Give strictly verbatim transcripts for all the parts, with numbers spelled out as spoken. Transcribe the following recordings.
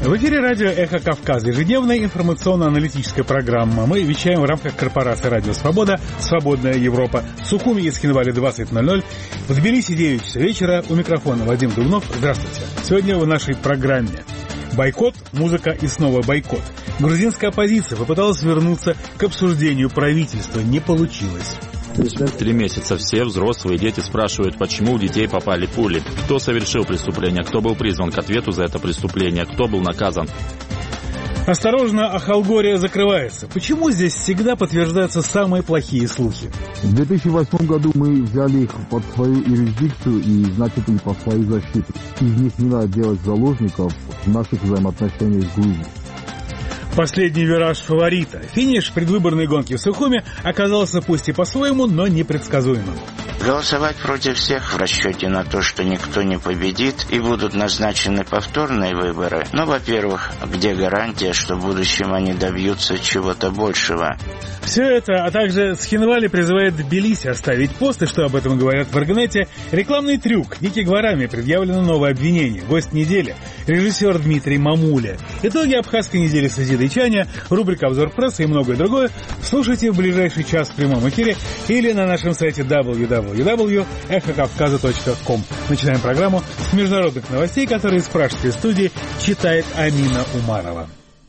В эфире радио «Эхо Кавказа», ежедневная информационно-аналитическая программа. Мы вещаем в рамках корпорации «Радио Свобода», «Свободная Европа». В Сухуми и Цхинвале двадцать ноль ноль, в Тбилиси девять часов вечера. У микрофона Вадим Дубнов. Здравствуйте. Сегодня в нашей программе бойкот, музыка и снова бойкот. Грузинская оппозиция попыталась вернуться к обсуждению правительства. Не получилось. Три месяца все взрослые дети спрашивают, почему у детей попали пули, кто совершил преступление, кто был призван к ответу за это преступление, кто был наказан. Осторожно, Ахалгория закрывается. Почему здесь всегда подтверждаются самые плохие слухи? В две тысячи восьмом году мы взяли их под свою юрисдикцию и назначили под свою защиту. Из них не надо делать заложников в наших взаимоотношениях с Грузией. Последний вираж фаворита. Финиш предвыборной гонки в Сухуми оказался пусть и по-своему, но непредсказуемым. Голосовать против всех в расчете на то, что никто не победит и будут назначены повторные выборы. Но, во-первых, где гарантия, что в будущем они добьются чего-то большего? Все это, а также Цхинвали призывает Тбилиси оставить пост, и что об этом говорят в Аргонете, рекламный трюк. Ники Гварами предъявлено новое обвинение. Гость недели – режиссер Дмитрий Мамуля. Итоги абхазской недели созидайчания, рубрика «Обзор прессы» и многое другое слушайте в ближайший час в прямом эфире или на нашем сайте дабл ю дабл ю дабл ю точка эхо кавказа точка ком. Начинаем программу с международных новостей, которые из пражской студии читает Амина Умарова.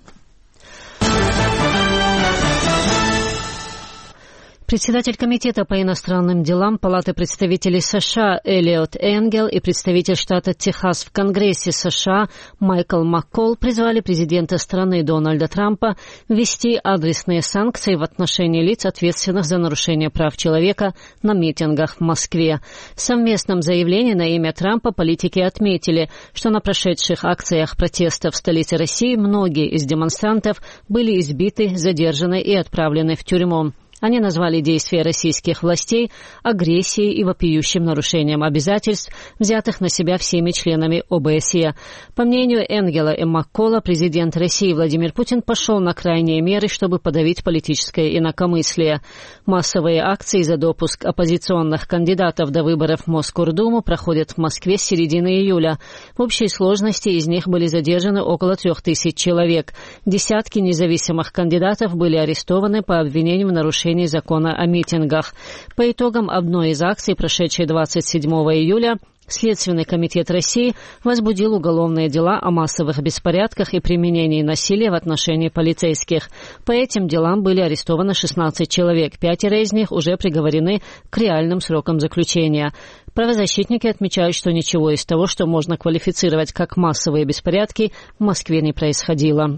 Председатель Комитета по иностранным делам Палаты представителей США Элиот Энгел и представитель штата Техас в Конгрессе США Майкл Маккол призвали президента страны Дональда Трампа ввести адресные санкции в отношении лиц, ответственных за нарушение прав человека на митингах в Москве. В совместном заявлении на имя Трампа политики отметили, что на прошедших акциях протеста в столице России многие из демонстрантов были избиты, задержаны и отправлены в тюрьму. Они назвали действия российских властей агрессией и вопиющим нарушением обязательств, взятых на себя всеми членами ОБСЕ. По мнению Энгела и Маккола, президент России Владимир Путин пошел на крайние меры, чтобы подавить политическое инакомыслие. Массовые акции за допуск оппозиционных кандидатов до выборов в Мосгордуму проходят в Москве с середины июля. В общей сложности из них были задержаны около трех тысяч человек. Десятки независимых кандидатов были арестованы по обвинению в нарушении закона о митингах. По итогам одной из акций, прошедшей двадцать седьмого июля, Следственный комитет России возбудил уголовные дела о массовых беспорядках и применении насилия в отношении полицейских. По этим делам были арестованы шестнадцать человек, пятеро из них уже приговорены к реальным срокам заключения. Правозащитники отмечают, что ничего из того, что можно квалифицировать как массовые беспорядки, в Москве не происходило.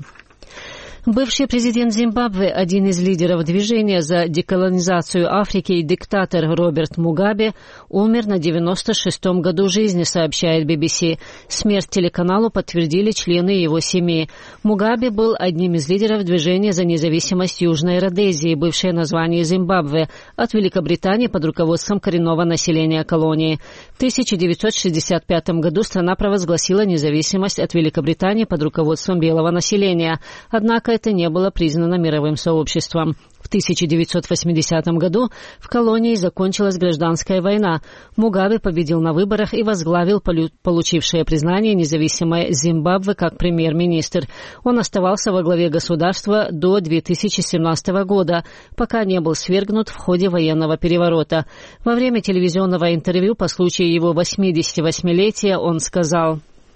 Бывший президент Зимбабве, один из лидеров движения за деколонизацию Африки и диктатор Роберт Мугабе, умер на девяносто шестом году жизни, сообщает би би си. Смерть телеканалу подтвердили члены его семьи. Мугабе был одним из лидеров движения за независимость Южной Родезии, бывшее название Зимбабве, от Великобритании под руководством коренного населения колонии. В тысяча девятьсот шестьдесят пятом году страна провозгласила независимость от Великобритании под руководством белого населения. Однако это не было признано мировым сообществом. В тысяча девятьсот восьмидесятом году в колонии закончилась гражданская война. Мугабе победил на выборах и возглавил получившее признание независимое Зимбабве как премьер-министр. Он оставался во главе государства до две тысячи семнадцатого года, пока не был свергнут в ходе военного переворота. Во время телевизионного интервью по случаю его восьмидесятивосьмилетия он сказал: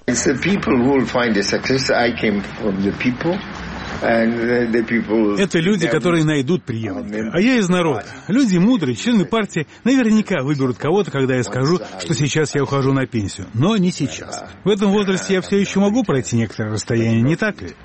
это люди, которые найдут преемника. А я из народа. Люди мудрые, члены партии наверняка выберут кого-то, когда я скажу, что сейчас я ухожу на пенсию. Но не сейчас. В этом возрасте я все еще могу пройти некоторое расстояние, не так ли?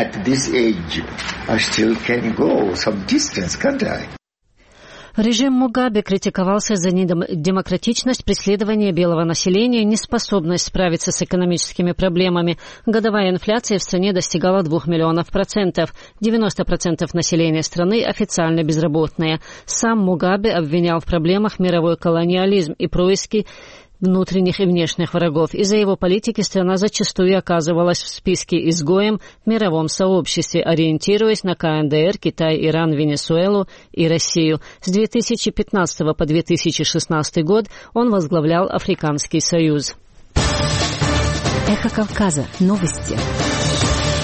Режим Мугабе критиковался за недемократичность, преследование белого населения, неспособность справиться с экономическими проблемами. Годовая инфляция в стране достигала двух миллионов процентов. девяносто процентов населения страны официально безработные. Сам Мугабе обвинял в проблемах мировой колониализм и происки внутренних и внешних врагов. Из-за его политики страна зачастую оказывалась в списке изгоем в мировом сообществе, ориентируясь на ка эн дэ эр, Китай, Иран, Венесуэлу и Россию. С две тысячи пятнадцатого по две тысячи шестнадцатый год он возглавлял Африканский союз. Эхо Кавказа. Новости.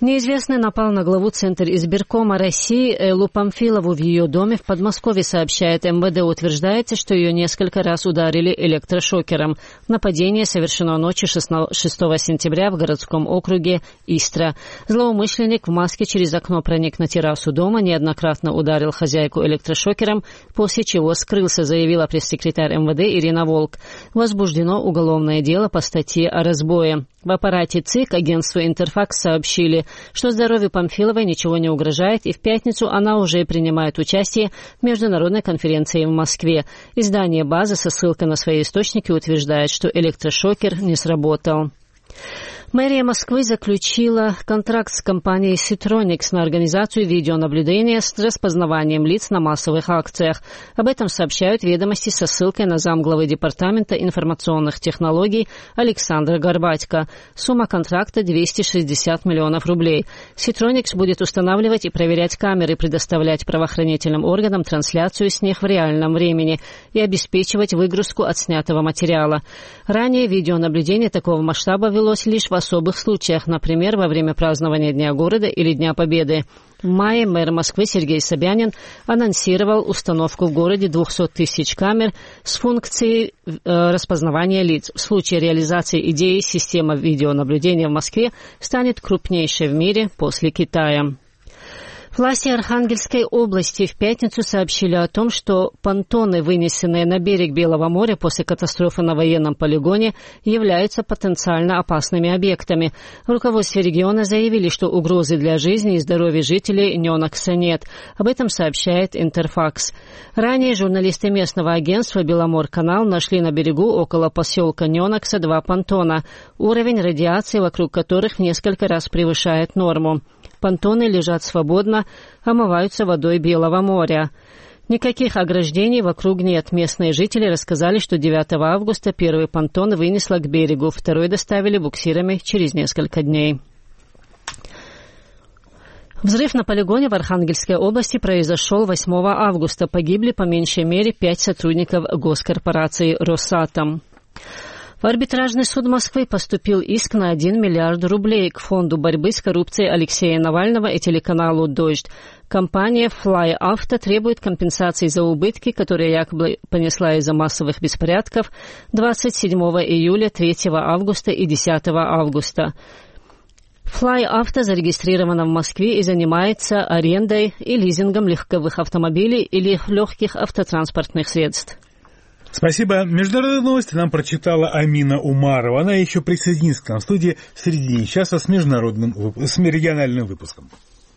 Неизвестный напал на главу Центра избиркома России Эллу Памфилову в ее доме в Подмосковье, сообщает эм вэ дэ. Утверждается, что ее несколько раз ударили электрошокером. Нападение совершено ночью шестого сентября в городском округе Истра. Злоумышленник в маске через окно проник на террасу дома, неоднократно ударил хозяйку электрошокером, после чего скрылся, заявила пресс-секретарь эм вэ дэ Ирина Волк. Возбуждено уголовное дело по статье о разбое. В аппарате ЦИК агентству «Интерфакс» сообщили, что здоровью Памфиловой ничего не угрожает, и в пятницу она уже принимает участие в международной конференции в Москве. Издание «База» со ссылкой на свои источники утверждает, что электрошокер не сработал. Мэрия Москвы заключила контракт с компанией Citronics на организацию видеонаблюдения с распознаванием лиц на массовых акциях. Об этом сообщают «Ведомости» со ссылкой на замглавы Департамента информационных технологий Александра Горбатько. Сумма контракта двести шестьдесят миллионов рублей. Citronics будет устанавливать и проверять камеры, предоставлять правоохранительным органам трансляцию с них в реальном времени и обеспечивать выгрузку отснятого материала. Ранее видеонаблюдение такого масштаба велось лишь в В особых случаях, например, во время празднования Дня города или Дня Победы. В мае мэр Москвы Сергей Собянин анонсировал установку в городе двухсот тысяч камер с функцией э, распознавания лиц. В случае реализации идеи система видеонаблюдения в Москве станет крупнейшей в мире после Китая. Власти Архангельской области в пятницу сообщили о том, что понтоны, вынесенные на берег Белого моря после катастрофы на военном полигоне, являются потенциально опасными объектами. В руководстве региона заявили, что угрозы для жизни и здоровья жителей Нёнакса нет. Об этом сообщает Интерфакс. Ранее журналисты местного агентства «Беломорканал» нашли на берегу около поселка Нёнакса два понтона, уровень радиации вокруг которых в несколько раз превышает норму. Понтоны лежат свободно, омываются водой Белого моря. Никаких ограждений вокруг нет. Местные жители рассказали, что девятого августа первый понтон вынесло к берегу, второй доставили буксирами через несколько дней. Взрыв на полигоне в Архангельской области произошел восьмого августа. Погибли по меньшей мере пять сотрудников госкорпорации «Росатом». В арбитражный суд Москвы поступил иск на один миллиард рублей к фонду борьбы с коррупцией Алексея Навального и телеканалу «Дождь». Компания Fly Auto требует компенсации за убытки, которые якобы понесла из-за массовых беспорядков двадцать седьмого июля, третьего августа и десятого августа. Fly Auto зарегистрирована в Москве и занимается арендой и лизингом легковых автомобилей или легких автотранспортных средств. Спасибо. Международные новости нам прочитала Амина Умарова. Она еще присоединится к нам в студии в середине часа с международным, с региональным выпуском.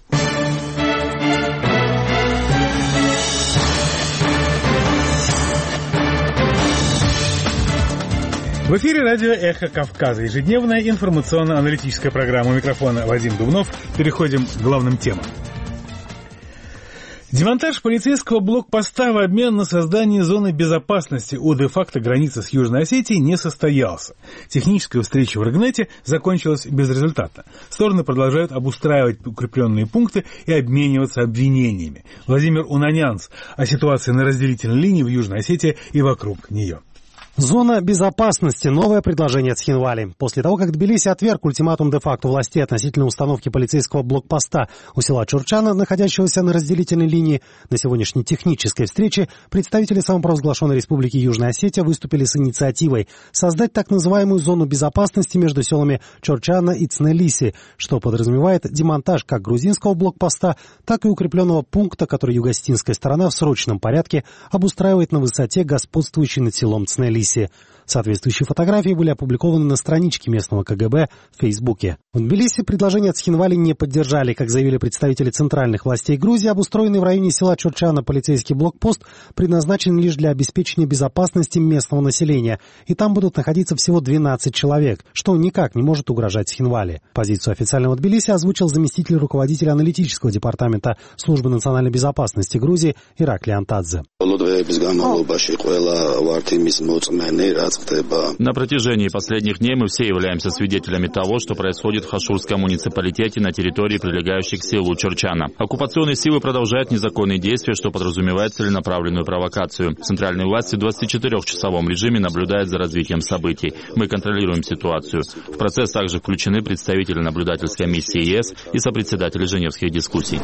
В эфире радио «Эхо Кавказа». Ежедневная информационно-аналитическая программа. У микрофона Вадим Дубнов. Переходим к главным темам. Демонтаж полицейского блокпоста в обмен на создание зоны безопасности у де-факто границы с Южной Осетией не состоялся. Техническая встреча в Рыгнете закончилась безрезультатно. Стороны продолжают обустраивать укрепленные пункты и обмениваться обвинениями. Владимир Унанянц о ситуации на разделительной линии в Южной Осетии и вокруг нее. Зона безопасности – новое предложение Цхинвали. После того, как Тбилиси отверг ультиматум де-факто властей относительно установки полицейского блокпоста у села Чурчана, находящегося на разделительной линии, на сегодняшней технической встрече представители самопровозглашенной Республики Южная Осетия выступили с инициативой создать так называемую зону безопасности между селами Чурчана и Цнелиси, что подразумевает демонтаж как грузинского блокпоста, так и укрепленного пункта, который юго-осетинская сторона в срочном порядке обустраивает на высоте, господствующей над селом Цнелиси. Соответствующие фотографии были опубликованы на страничке местного ка гэ бэ в Фейсбуке. В Тбилиси предложение Цхинвали не поддержали. Как заявили представители центральных властей Грузии, обустроенный в районе села Чурчана полицейский блокпост предназначен лишь для обеспечения безопасности местного населения, и там будут находиться всего двенадцать человек, что никак не может угрожать Цхинвали. Позицию официального Тбилиси озвучил заместитель руководителя аналитического департамента Службы национальной безопасности Грузии Иракли Антадзе. На протяжении последних дней мы все являемся свидетелями того, что происходит в Хашурском муниципалитете на территории, прилегающей к селу Чорчана. Оккупационные силы продолжают незаконные действия, что подразумевает целенаправленную провокацию. Центральные власти в двадцатичетырёхчасовом режиме наблюдают за развитием событий. Мы контролируем ситуацию. В процесс также включены представители наблюдательской миссии ЕС и сопредседатели Женевских дискуссий.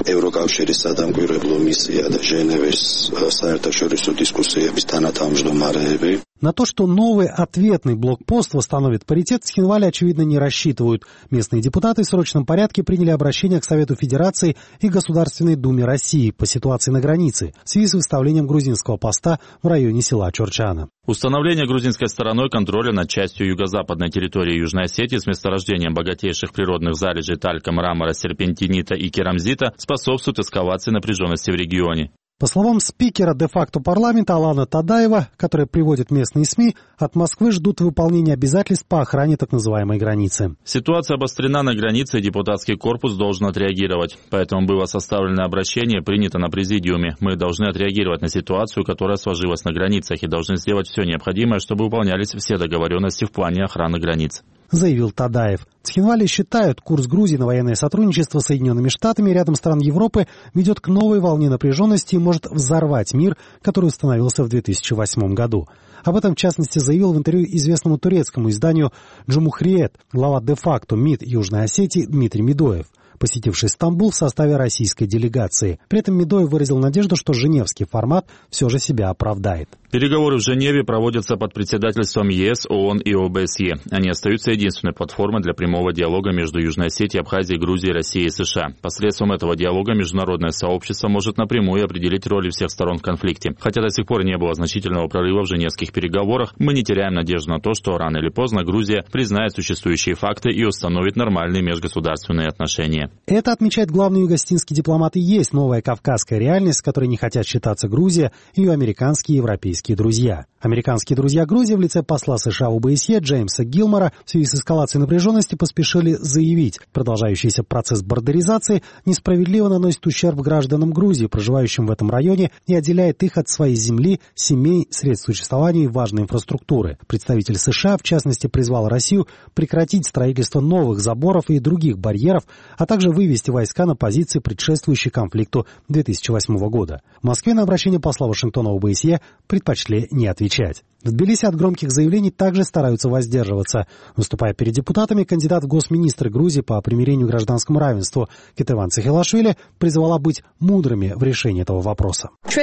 На то, что новый ответный блокпост восстановит паритет, в Цхинвале, очевидно, не рассчитывают. Местные депутаты в срочном порядке приняли обращение к Совету Федерации и Государственной Думе России по ситуации на границе в связи с выставлением грузинского поста в районе села Чорчана. Установление грузинской стороной контроля над частью юго-западной территории Южной Осетии с месторождением богатейших природных залежей талька, мрамора, серпентинита и керамзита способствует эскалации напряженности в регионе. По словам спикера де-факто парламента Алана Тадаева, который приводит местные СМИ, от Москвы ждут выполнения обязательств по охране так называемой границы. Ситуация обострена на границе, и депутатский корпус должен отреагировать. Поэтому было составлено обращение, принято на президиуме. Мы должны отреагировать на ситуацию, которая сложилась на границах, и должны сделать все необходимое, чтобы выполнялись все договоренности в плане охраны границ, заявил Тадаев. В Цхинвале считают, курс Грузии на военное сотрудничество с Соединенными Штатами и рядом стран Европы ведет к новой волне напряженности и может взорвать мир, который установился в две тысячи восьмом году. Об этом, в частности, заявил в интервью известному турецкому изданию «Джумхуриет» глава де-факто МИД Южной Осетии Дмитрий Медоев, посетивший Стамбул в составе российской делегации. При этом Медоев выразил надежду, что женевский формат все же себя оправдает. Переговоры в Женеве проводятся под председательством ЕС, ООН и ОБСЕ. Они остаются единственной платформой для прямого диалога между Южной Осетией, Абхазией, Грузией, Россией и США. Посредством этого диалога международное сообщество может напрямую определить роли всех сторон в конфликте. Хотя до сих пор не было значительного прорыва в женевских переговорах, мы не теряем надежду на то, что рано или поздно Грузия признает существующие факты и установит нормальные межгосударственные отношения. Это, отмечает главный югостинский дипломат, и есть новая кавказская реальность, с которой не хотят считаться Грузия и ее американские и европейские друзья. Американские друзья Грузии в лице посла США в ОБСЕ Джеймса Гилмора в связи с эскалацией напряженности поспешили заявить, продолжающийся процесс бордеризации несправедливо наносит ущерб гражданам Грузии, проживающим в этом районе, и отделяет их от своей земли, семей, средств существования и важной инфраструктуры. Представитель США, в частности, призвал Россию прекратить строительство новых заборов и других барьеров, а также вывести войска на позиции, предшествующие конфликту две тысячи восьмого года. В Москве на обращение посла Вашингтона в ОБСЕ предпочли не отвечать. В Тбилиси от громких заявлений также стараются воздерживаться. Выступая перед депутатами, кандидат в госминистры Грузии по примирению и гражданскому равенству Кетеван Цехелашвили призвала быть мудрыми в решении этого вопроса. Мы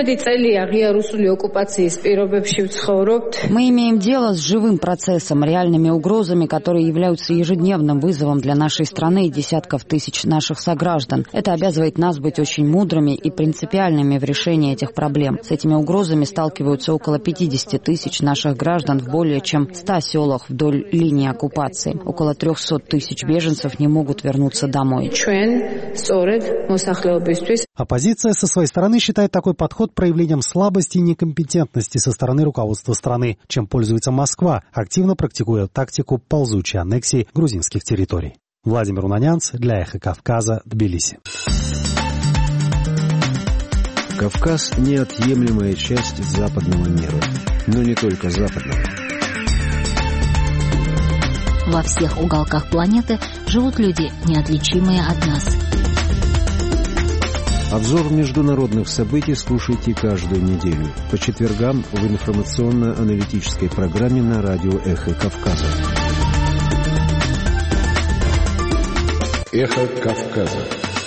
имеем дело с живым процессом, реальными угрозами, которые являются ежедневным вызовом для нашей страны и десятков тысяч наших сограждан. Это обязывает нас быть очень мудрыми и принципиальными в решении этих проблем. С этими угрозами сталкиваются около пятидесяти тысяч наших граждан в более чем ста селах вдоль линии оккупации. Около трехсот тысяч беженцев не могут вернуться домой. Оппозиция со своей стороны считает такой подход проявлением слабости и некомпетентности со стороны руководства страны, чем пользуется Москва, активно практикуя тактику ползучей аннексии грузинских территорий. Владимир Унанянц для Эхо Кавказа, Тбилиси. Кавказ – неотъемлемая часть западного мира, но не только западного. Во всех уголках планеты живут люди, неотличимые от нас. Обзор международных событий слушайте каждую неделю по четвергам в информационно-аналитической программе на радио «Эхо Кавказа». «Эхо Кавказа».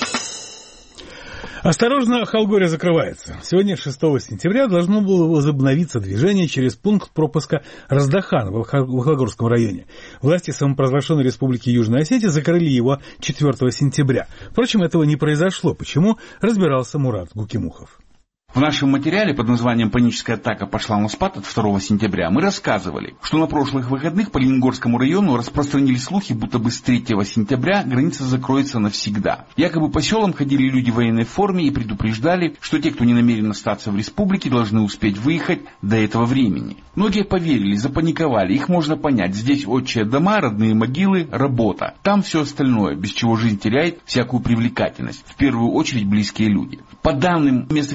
Осторожно, Халгория закрывается. Сегодня, шестого сентября, должно было возобновиться движение через пункт пропуска Раздахан в Охлогорском районе. Власти самопровозглашенной республики Южная Осетия закрыли его четвёртого сентября. Впрочем, этого не произошло. Почему? Разбирался Мурат Гукимухов. В нашем материале под названием «Паническая атака пошла на спад» от второго сентября мы рассказывали, что на прошлых выходных по Лениногорскому району распространились слухи, будто бы с третьего сентября граница закроется навсегда. Якобы по селам ходили люди в военной форме и предупреждали, что те, кто не намерен остаться в республике, должны успеть выехать до этого времени. Многие поверили, запаниковали, их можно понять. Здесь отчие дома, родные могилы, работа. Там все остальное, без чего жизнь теряет всякую привлекательность. В первую очередь близкие люди. По данным местных наблюдателей,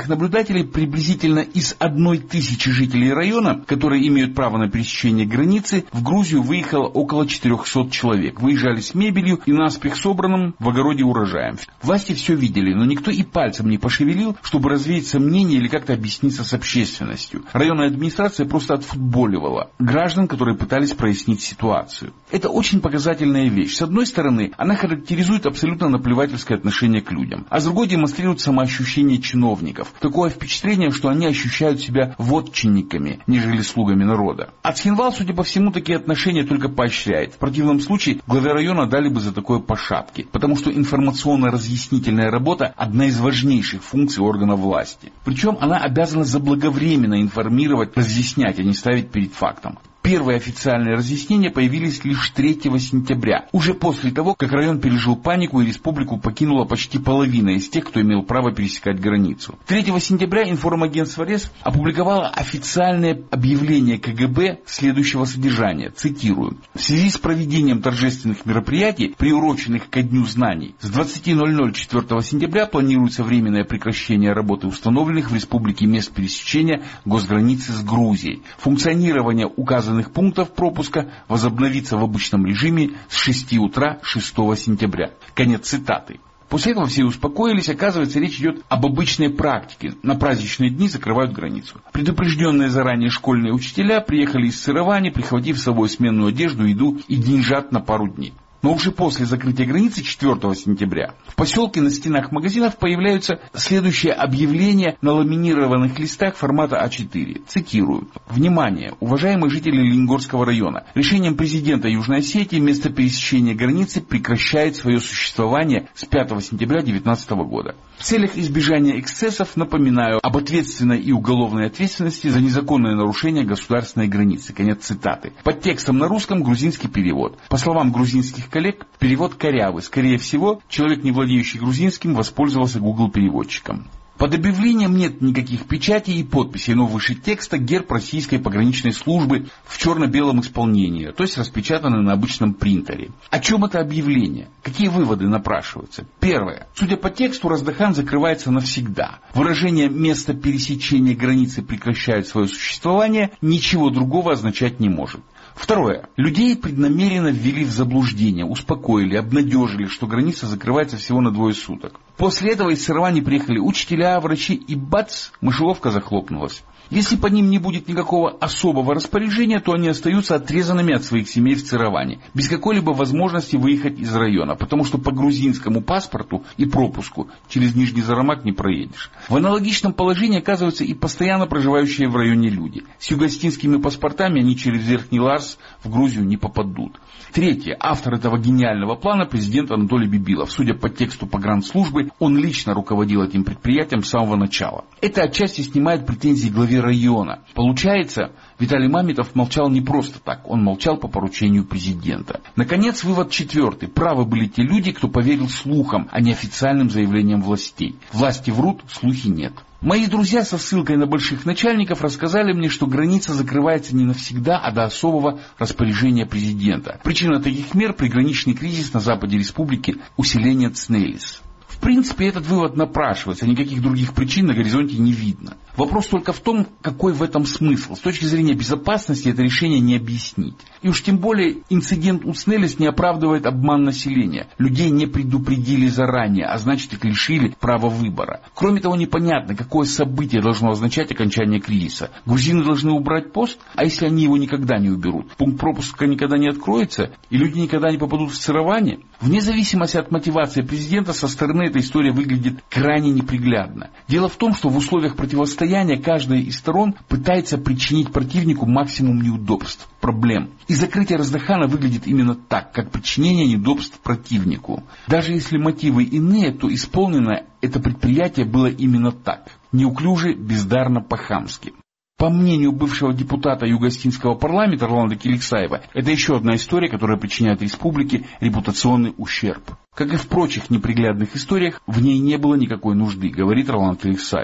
избирателей, приблизительно из одной тысячи жителей района, которые имеют право на пересечение границы, в Грузию выехало около четырехсот человек. Выезжали с мебелью и наспех собранным в огороде урожаем. Власти все видели, но никто и пальцем не пошевелил, чтобы развеять сомнения или как-то объясниться с общественностью. Районная администрация просто отфутболивала граждан, которые пытались прояснить ситуацию. Это очень показательная вещь. С одной стороны, она характеризует абсолютно наплевательское отношение к людям, а с другой демонстрирует самоощущение чиновников. Такое впечатление, что они ощущают себя вотчинниками, нежели слугами народа. А Цхинвал, судя по всему, такие отношения только поощряет. В противном случае главе района дали бы за такое по шапке, потому что информационно-разъяснительная работа – одна из важнейших функций органов власти. Причем она обязана заблаговременно информировать, разъяснять, а не ставить перед фактом. Первые официальные разъяснения появились лишь третьего сентября, уже после того, как район пережил панику и республику покинула почти половина из тех, кто имел право пересекать границу. третьего сентября информагентство РЕС опубликовало официальное объявление ка гэ бэ следующего содержания, цитирую: «В связи с проведением торжественных мероприятий, приуроченных ко Дню знаний, с двадцати ноль-ноль четвёртого сентября планируется временное прекращение работы установленных в республике мест пересечения госграницы с Грузией. Функционирование указанных пунктов пропуска возобновится в обычном режиме с шести утра шестого сентября». Конец цитаты. После этого все успокоились, оказывается, речь идет об обычной практике. На праздничные дни закрывают границу. Предупрежденные заранее школьные учителя приехали из Сырывани, прихватив с собой сменную одежду, еду и деньжат на пару дней. Но уже после закрытия границы четвёртого сентября в поселке на стенах магазинов появляются следующие объявления на ламинированных листах формата а четыре. Цитирую. «Внимание, уважаемые жители Лениногорского района! Решением президента Южной Осетии место пересечения границы прекращает свое существование с пятого сентября две тысячи девятнадцатого года. В целях избежания эксцессов напоминаю об ответственной и уголовной ответственности за незаконное нарушение государственной границы». Конец цитаты. Под текстом на русском грузинский перевод. По словам грузинских коллег, перевод корявый. Скорее всего, человек, не владеющий грузинским, воспользовался Google-переводчиком. Под объявлением нет никаких печатей и подписей, но выше текста герб российской пограничной службы в черно-белом исполнении, то есть распечатанный на обычном принтере. О чем это объявление? Какие выводы напрашиваются? Первое. Судя по тексту, Раздахан закрывается навсегда. Выражение «место пересечения границы прекращает свое существование» ничего другого означать не может. Второе. Людей преднамеренно ввели в заблуждение, успокоили, обнадежили, что граница закрывается всего на двое суток. После этого из Сырвани приехали учителя, врачи и бац, мышеловка захлопнулась. Если по ним не будет никакого особого распоряжения, то они остаются отрезанными от своих семей в Цироване, без какой-либо возможности выехать из района, потому что по грузинскому паспорту и пропуску через Нижний Зарамак не проедешь. В аналогичном положении оказываются и постоянно проживающие в районе люди. С югостинскими паспортами они через Верхний Ларс в Грузию не попадут. Третье. Автор этого гениального плана президент Анатолий Бибилов. Судя по тексту погранслужбы, он лично руководил этим предприятием с самого начала. Это отчасти снимает претензии главе района. Получается, Виталий Мамедов молчал не просто так, он молчал по поручению президента. Наконец, вывод четвертый. Правы были те люди, кто поверил слухам, а не официальным заявлениям властей. Власти врут, слухи нет. Мои друзья со ссылкой на больших начальников рассказали мне, что граница закрывается не навсегда, а до особого распоряжения президента. Причина таких мер – приграничный кризис на западе республики, усиление ЦНЕЛИС. В принципе, этот вывод напрашивается, никаких других причин на горизонте не видно. Вопрос только в том, какой в этом смысл. С точки зрения безопасности это решение не объяснить. И уж тем более инцидент у ЦНЕЛИС не оправдывает обман населения. Людей не предупредили заранее, а значит их лишили права выбора. Кроме того, непонятно, какое событие должно означать окончание кризиса. Грузины должны убрать пост, а если они его никогда не уберут? Пункт пропуска никогда не откроется, и люди никогда не попадут в Цироване? Вне зависимости от мотивации президента, со стороны эта история выглядит крайне неприглядно. Дело в том, что в условиях противостояния каждая из сторон пытается причинить противнику максимум неудобств, проблем. И закрытие Раздахана выглядит именно так, как причинение неудобств противнику. Даже если мотивы иные, то исполнено это предприятие было именно так. Неуклюже, бездарно, по-хамски. По мнению бывшего депутата Юго-Остинского парламента Роланда Келиксаева, это еще одна история, которая причиняет республике репутационный ущерб. Как и в прочих неприглядных историях, в ней не было никакой нужды, говорит Роланд Келиксаев.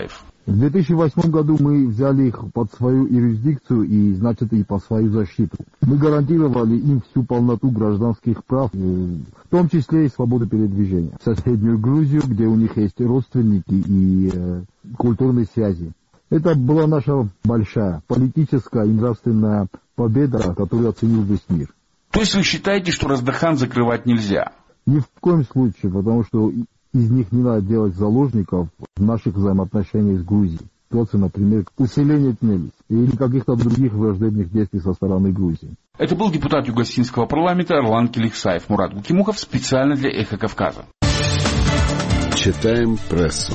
В две тысячи восьмом году мы взяли их под свою юрисдикцию и, значит, и под свою защиту. Мы гарантировали им всю полноту гражданских прав, в том числе и свободу передвижения. В соседнюю Грузию, где у них есть родственники и э, культурные связи. Это была наша большая политическая и нравственная победа, которую оценил весь мир. То есть вы считаете, что Раздахан закрывать нельзя? Ни в коем случае, потому что из них не надо делать заложников в наших взаимоотношениях с Грузией. Ситуация, например, усиление ТНЕЛИС или каких-то других враждебных действий со стороны Грузии. Это был депутат Юго-Осетинского парламента Орлан Келихсаев. Мурат Гукимухов специально для «Эхо Кавказа». Читаем прессу.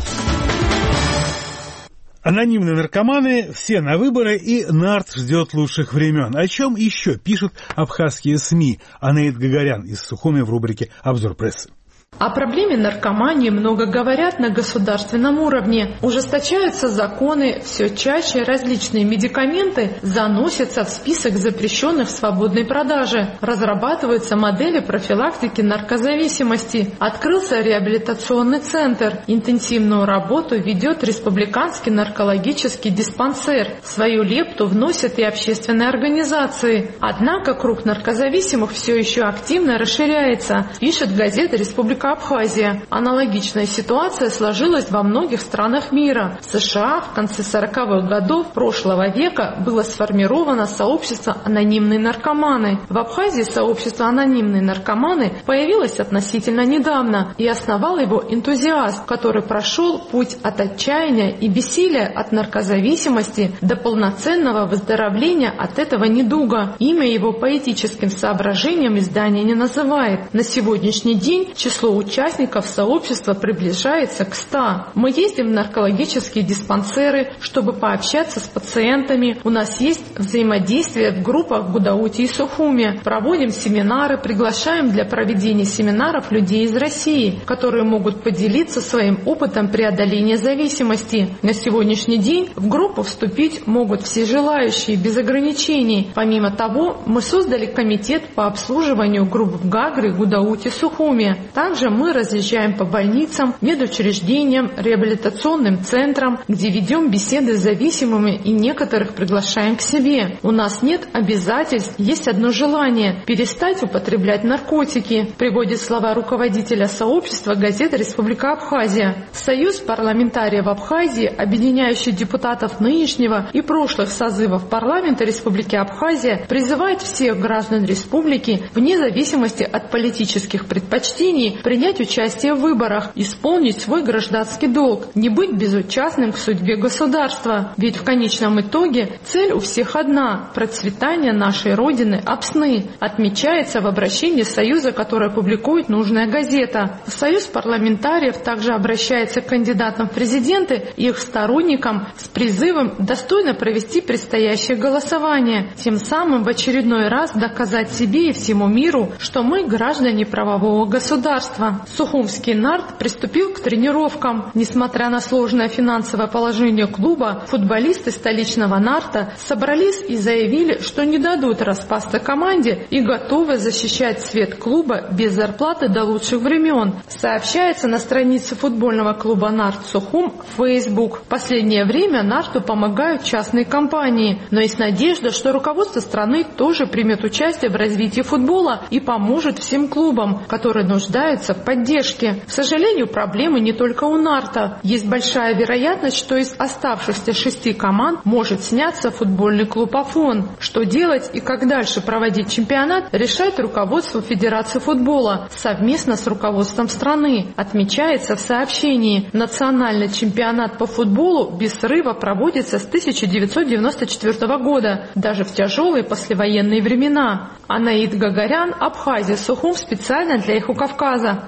Анонимные наркоманы, все на выборы, и НАРТ ждет лучших времен. О чем еще пишут абхазские СМИ? Анаид Гагарян из Сухуми в рубрике «Обзор прессы». О проблеме наркомании много говорят на государственном уровне. Ужесточаются законы, все чаще различные медикаменты заносятся в список запрещенных в свободной продаже. Разрабатываются модели профилактики наркозависимости. Открылся реабилитационный центр. Интенсивную работу ведет республиканский наркологический диспансер. Свою лепту вносят и общественные организации. Однако круг наркозависимых все еще активно расширяется, пишет газета «Республика Абхазия». Аналогичная ситуация сложилась во многих странах мира. В США в конце сороковых годов прошлого века было сформировано сообщество «Анонимные наркоманы». В Абхазии сообщество «Анонимные наркоманы» появилось относительно недавно, и основал его энтузиаст, который прошел путь от отчаяния и бессилия от наркозависимости до полноценного выздоровления от этого недуга. Имя его по этическим соображениям издание не называет. На сегодняшний день число участников сообщества приближается к ста. Мы ездим в наркологические диспансеры, чтобы пообщаться с пациентами. У нас есть взаимодействие в группах в Гудауте и Сухуме. Проводим семинары, приглашаем для проведения семинаров людей из России, которые могут поделиться своим опытом преодоления зависимости. На сегодняшний день в группу вступить могут все желающие без ограничений. Помимо того, мы создали комитет по обслуживанию групп в Гагре, Гудауте и Сухуме. Также мы разъезжаем по больницам, медучреждениям, реабилитационным центрам, где ведем беседы с зависимыми и некоторых приглашаем к себе. У нас нет обязательств, есть одно желание – перестать употреблять наркотики, приводит слова руководителя сообщества газеты «Республика Абхазия». Союз парламентариев Абхазии, объединяющий депутатов нынешнего и прошлых созывов парламента Республики Абхазия, призывает всех граждан республики, вне зависимости от политических предпочтений, принять участие в выборах, исполнить свой гражданский долг, не быть безучастным к судьбе государства. Ведь в конечном итоге цель у всех одна – процветание нашей Родины Апсны, отмечается в обращении Союза, которое публикует нужная газета. Союз парламентариев также обращается к кандидатам в президенты и их сторонникам с призывом достойно провести предстоящее голосование, тем самым в очередной раз доказать себе и всему миру, что мы граждане правового государства. Сухумский НАРТ приступил к тренировкам. Несмотря на сложное финансовое положение клуба, футболисты столичного НАРТа собрались и заявили, что не дадут распасться команде и готовы защищать цвет клуба без зарплаты до лучших времен. Сообщается на странице футбольного клуба НАРТ Сухум в Facebook. В последнее время НАРТу помогают частные компании, но есть надежда, что руководство страны тоже примет участие в развитии футбола и поможет всем клубам, которые нуждаются в поддержке. К сожалению, проблемы не только у НАРТа. Есть большая вероятность, что из оставшихся шести команд может сняться футбольный клуб Афон. Что делать и как дальше проводить чемпионат, решает руководство Федерации футбола совместно с руководством страны. Отмечается в сообщении: национальный чемпионат по футболу без срыва проводится с тысяча девятьсот девяносто четвёртого года, даже в тяжелые послевоенные времена. Анаид Гагарян, Абхазия, Сухум, специально для «Эхо Кавказа».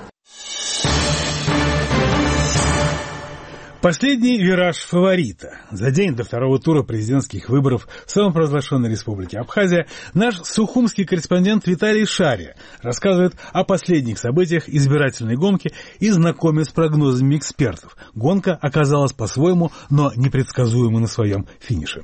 Последний вираж фаворита. За день до второго тура президентских выборов в самопровозглашенной республике Абхазия наш сухумский корреспондент Виталий Шария рассказывает о последних событиях избирательной гонки и знакомит с прогнозами экспертов. Гонка оказалась по-своему, но непредсказуема на своем финише.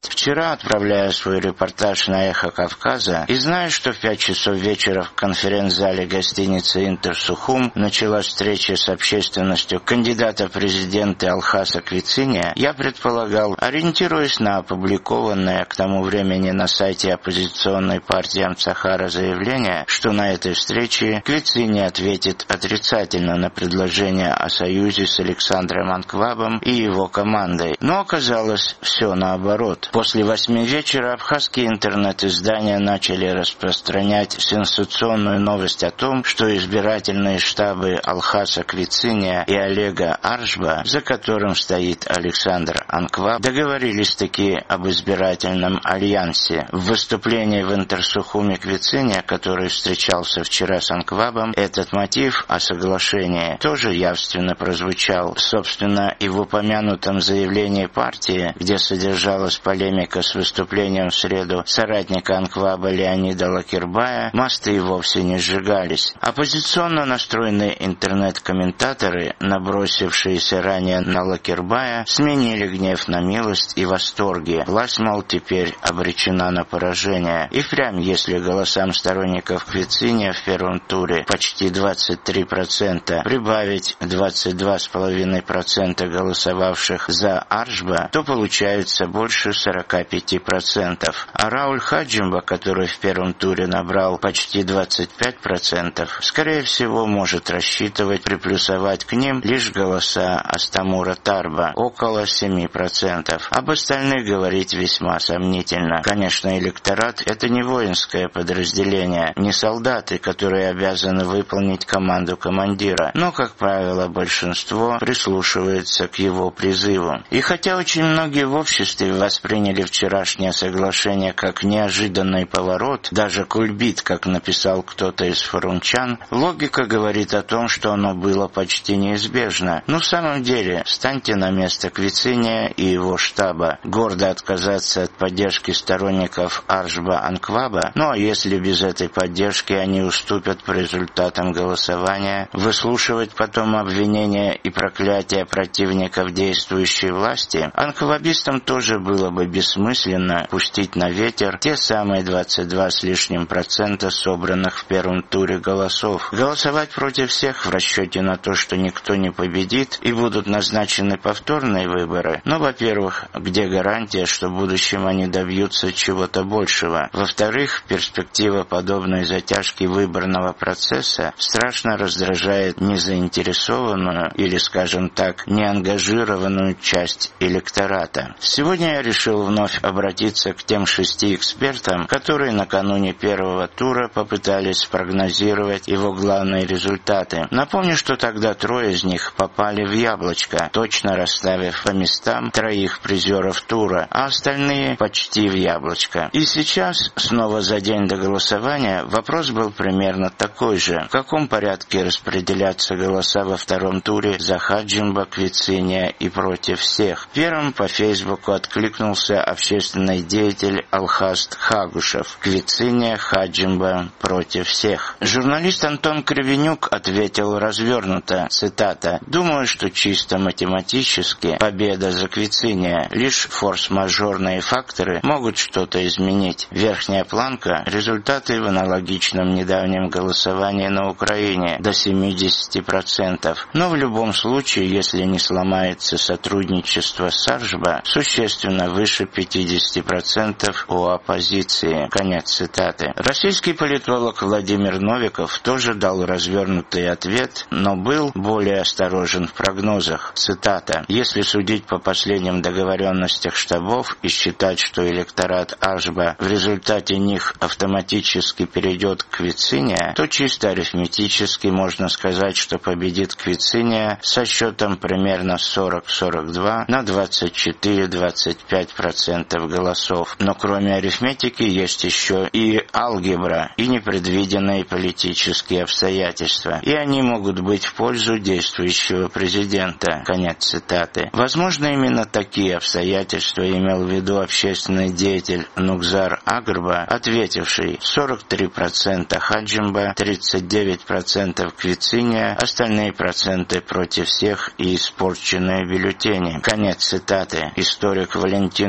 Вчера, отправляя свой репортаж на «Эхо Кавказа» и зная, что в пять часов вечера в конференц-зале гостиницы «Интер Сухум» началась встреча с общественностью кандидата в президенты Алхаса Квициния, я предполагал, ориентируясь на опубликованное к тому времени на сайте оппозиционной партии Амцахара заявление, что на этой встрече Квициния ответит отрицательно на предложение о союзе с Александром Анквабом и его командой. Но оказалось все наоборот. После восьми вечера абхазские интернет-издания начали распространять сенсационную новость о том, что избирательные штабы Алхаса Квициния и Олега Аршба, за которым стоит Александр Анкваб, договорились-таки об избирательном альянсе. В выступлении в Интерсухуме Квициния, который встречался вчера с Анквабом, этот мотив о соглашении тоже явственно прозвучал. Собственно, и в упомянутом заявлении партии, где содержалась полемика с выступлением в среду соратника Анкваба Леонида Лакербая, мосты и вовсе не сжигались. Оппозиционно настроенные интернет-комментаторы, набросившиеся ранее на Лакербая, сменили гнев на милость и восторги. Власть, мол, теперь обречена на поражение. И впрямь, если голосам сторонников Квициния в первом туре почти двадцать три процента прибавить двадцать два целых пять десятых процента голосовавших за Аршба, то получается больше сорок пять процентов. А Рауль Хаджимба, который в первом туре набрал почти двадцать пять процентов, скорее всего может рассчитывать приплюсовать к ним лишь голоса Астамура Тарба, около семь процентов. Об остальных говорить весьма сомнительно. Конечно, электорат — это не воинское подразделение, не солдаты, которые обязаны выполнить команду командира, но, как правило, большинство прислушивается к его призыву. И хотя очень многие в обществе восприняли вчерашнее соглашение как неожиданный поворот, даже кульбит, как написал кто-то из форумчан, логика говорит о том, что оно было почти неизбежно. Но в самом деле, встаньте на место Квициния и его штаба. Гордо отказаться от поддержки сторонников Аршба Анкваба, ну а если без этой поддержки они уступят по результатам голосования, выслушивать потом обвинения и проклятия противников действующей власти, анквабистам тоже было бы бессмысленно пустить на ветер те самые двадцать два с лишним процента собранных в первом туре голосов. Голосовать против всех в расчете на то, что никто не победит и будут назначены повторные выборы. Но, во-первых, где гарантия, что в будущем они добьются чего-то большего? Во-вторых, перспектива подобной затяжки выборного процесса страшно раздражает незаинтересованную или, скажем так, неангажированную часть электората. Сегодня я решил вновь обратиться к тем шести экспертам, которые накануне первого тура попытались спрогнозировать его главные результаты. Напомню, что тогда трое из них попали в яблочко, точно расставив по местам троих призеров тура, а остальные почти в яблочко. И сейчас, снова за день до голосования, вопрос был примерно такой же. В каком порядке распределятся голоса во втором туре за Хаджимба, Квициния и против всех? Первым по Фейсбуку откликнулся общественный деятель Алхаст Хагушев. Квициния, Хаджимба против всех. Журналист Антон Кривенюк ответил развернуто, цитата: «Думаю, что чисто математически победа за Квициния. Лишь форс-мажорные факторы могут что-то изменить. Верхняя планка — результаты в аналогичном недавнем голосовании на Украине до семьдесят процентов. Но в любом случае, если не сломается сотрудничество с Аршба, существенно выше пятьдесят процентов у оппозиции». Конец цитаты. Российский политолог Владимир Новиков тоже дал развернутый ответ, но был более осторожен в прогнозах. Цитата: «Если судить по последним договоренностям штабов и считать, что электорат Аршба в результате них автоматически перейдет к Квициния, то чисто арифметически можно сказать, что победит Квициния со счетом примерно сорок сорок два на двадцать четыре двадцать пять процентов голосов. Но кроме арифметики есть еще и алгебра и непредвиденные политические обстоятельства, и они могут быть в пользу действующего президента». Конец цитаты. Возможно, именно такие обстоятельства имел в виду общественный деятель Нукзар Агрба, ответивший: сорок три процента Хаджимба, тридцать девять процентов Квициния, остальные проценты против всех и испорченные бюллетени. Конец цитаты. Историк Валентин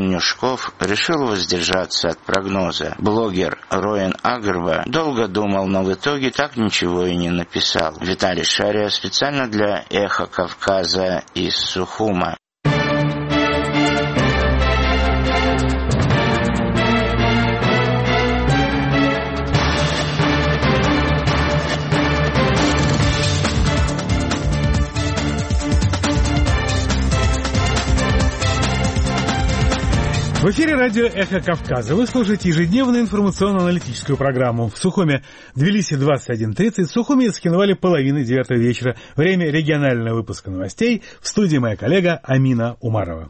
Конюшков решил воздержаться от прогноза. Блогер Роен Агрба долго думал, но в итоге так ничего и не написал. Виталий Шария специально для «Эхо Кавказа» из Сухума. В эфире радио «Эхо Кавказа». Вы слушаете ежедневную информационно-аналитическую программу. В Сухуме Тбилиси двадцать один тридцать, в Сухуме и Цхинвале половины девятого вечера. Время регионального выпуска новостей. В студии моя коллега Амина Умарова.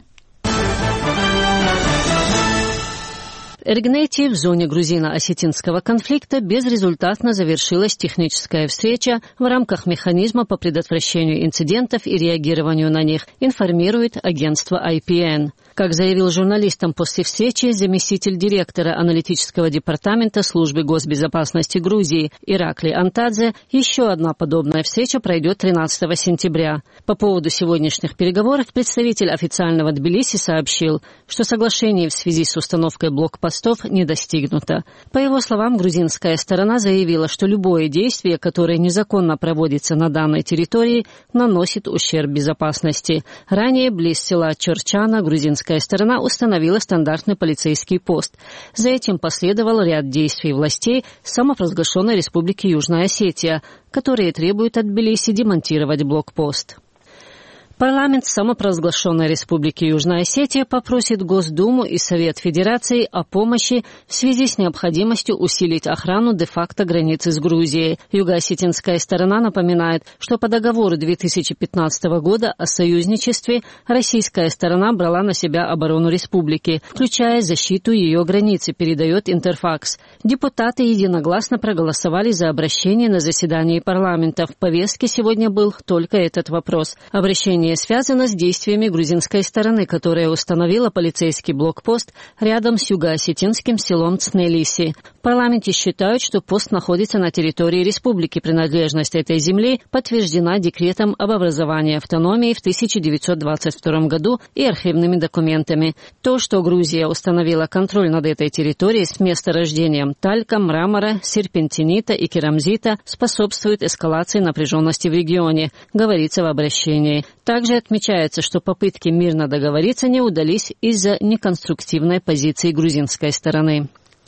В Эргнете в зоне грузино-осетинского конфликта безрезультатно завершилась техническая встреча в рамках механизма по предотвращению инцидентов и реагированию на них, информирует агентство ай пи эн. Как заявил журналистам после встречи заместитель директора аналитического департамента службы госбезопасности Грузии Иракли Антадзе, еще одна подобная встреча пройдет тринадцатого сентября. По поводу сегодняшних переговоров представитель официального Тбилиси сообщил, что соглашение в связи с установкой блокпостов не достигнуто. По его словам, грузинская сторона заявила, что любое действие, которое незаконно проводится на данной территории, наносит ущерб безопасности. Ранее близ села Чорчана грузинская сторона установила стандартный полицейский пост. За этим последовал ряд действий властей самопровозглашенной Республики Южная Осетия, которые требуют от Тбилиси демонтировать блокпост. Парламент самопровозглашенной Республики Южная Осетия попросит Госдуму и Совет Федерации о помощи в связи с необходимостью усилить охрану де-факто границы с Грузией. Юго-осетинская сторона напоминает, что по договору две тысячи пятнадцатого года о союзничестве российская сторона брала на себя оборону республики, включая защиту ее границы, передает Интерфакс. Депутаты единогласно проголосовали за обращение на заседании парламента. В повестке сегодня был только этот вопрос. Обращение связано с действиями грузинской стороны, которая установила полицейский блокпост рядом с юго-осетинским селом Цнелиси. В парламенте считают, что пост находится на территории республики. Принадлежность этой земли подтверждена декретом об образовании автономии в тысяча девятьсот двадцать втором году и архивными документами. То, что Грузия установила контроль над этой территорией с месторождением талька, мрамора, серпентинита и керамзита, способствует эскалации напряженности в регионе, говорится в обращении. Также отмечается, что попытки мирно договориться не удались из-за неконструктивной позиции грузинской стороны.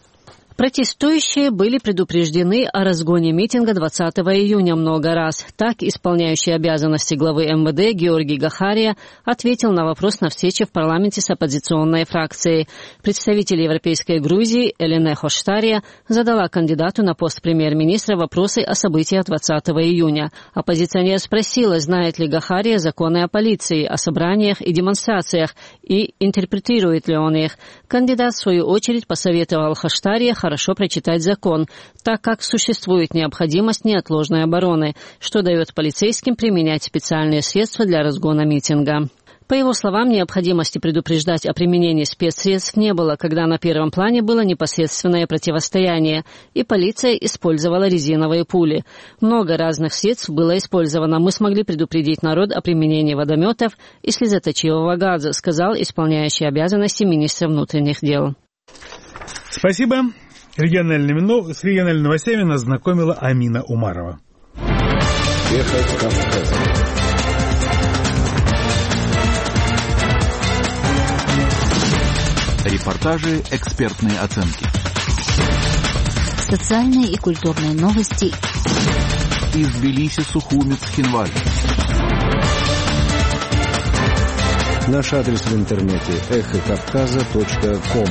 Протестующие были предупреждены о разгоне митинга двадцатого июня много раз. Так, исполняющий обязанности главы эм вэ дэ Георгий Гахария ответил на вопрос на встрече в парламенте с оппозиционной фракцией. Представитель Европейской Грузии Элене Хоштария задала кандидату на пост премьер-министра вопросы о событиях двадцатого июня. Оппозиционер спросила, знает ли Гахария законы о полиции, о собраниях и демонстрациях, и интерпретирует ли он их. Кандидат, в свою очередь, посоветовал Хоштария хорошо прочитать закон, так как существует необходимость неотложной обороны, что дает полицейским применять специальные средства для разгона митинга. По его словам, необходимости предупреждать о применении спецсредств не было, когда на первом плане было непосредственное противостояние, и полиция использовала резиновые пули. Много разных средств было использовано. Мы смогли предупредить народ о применении водометов и слезоточивого газа, сказал исполняющий обязанности министра внутренних дел. Спасибо. Региональными нов... С региональными новостями нас знакомила Амина Умарова. Эхо Кавказа. Репортажи, экспертные оценки. Социальные и культурные новости. Из Тбилиси, Сухуми, Цхинвали. Наш адрес в интернете эхо кавказа точка ком.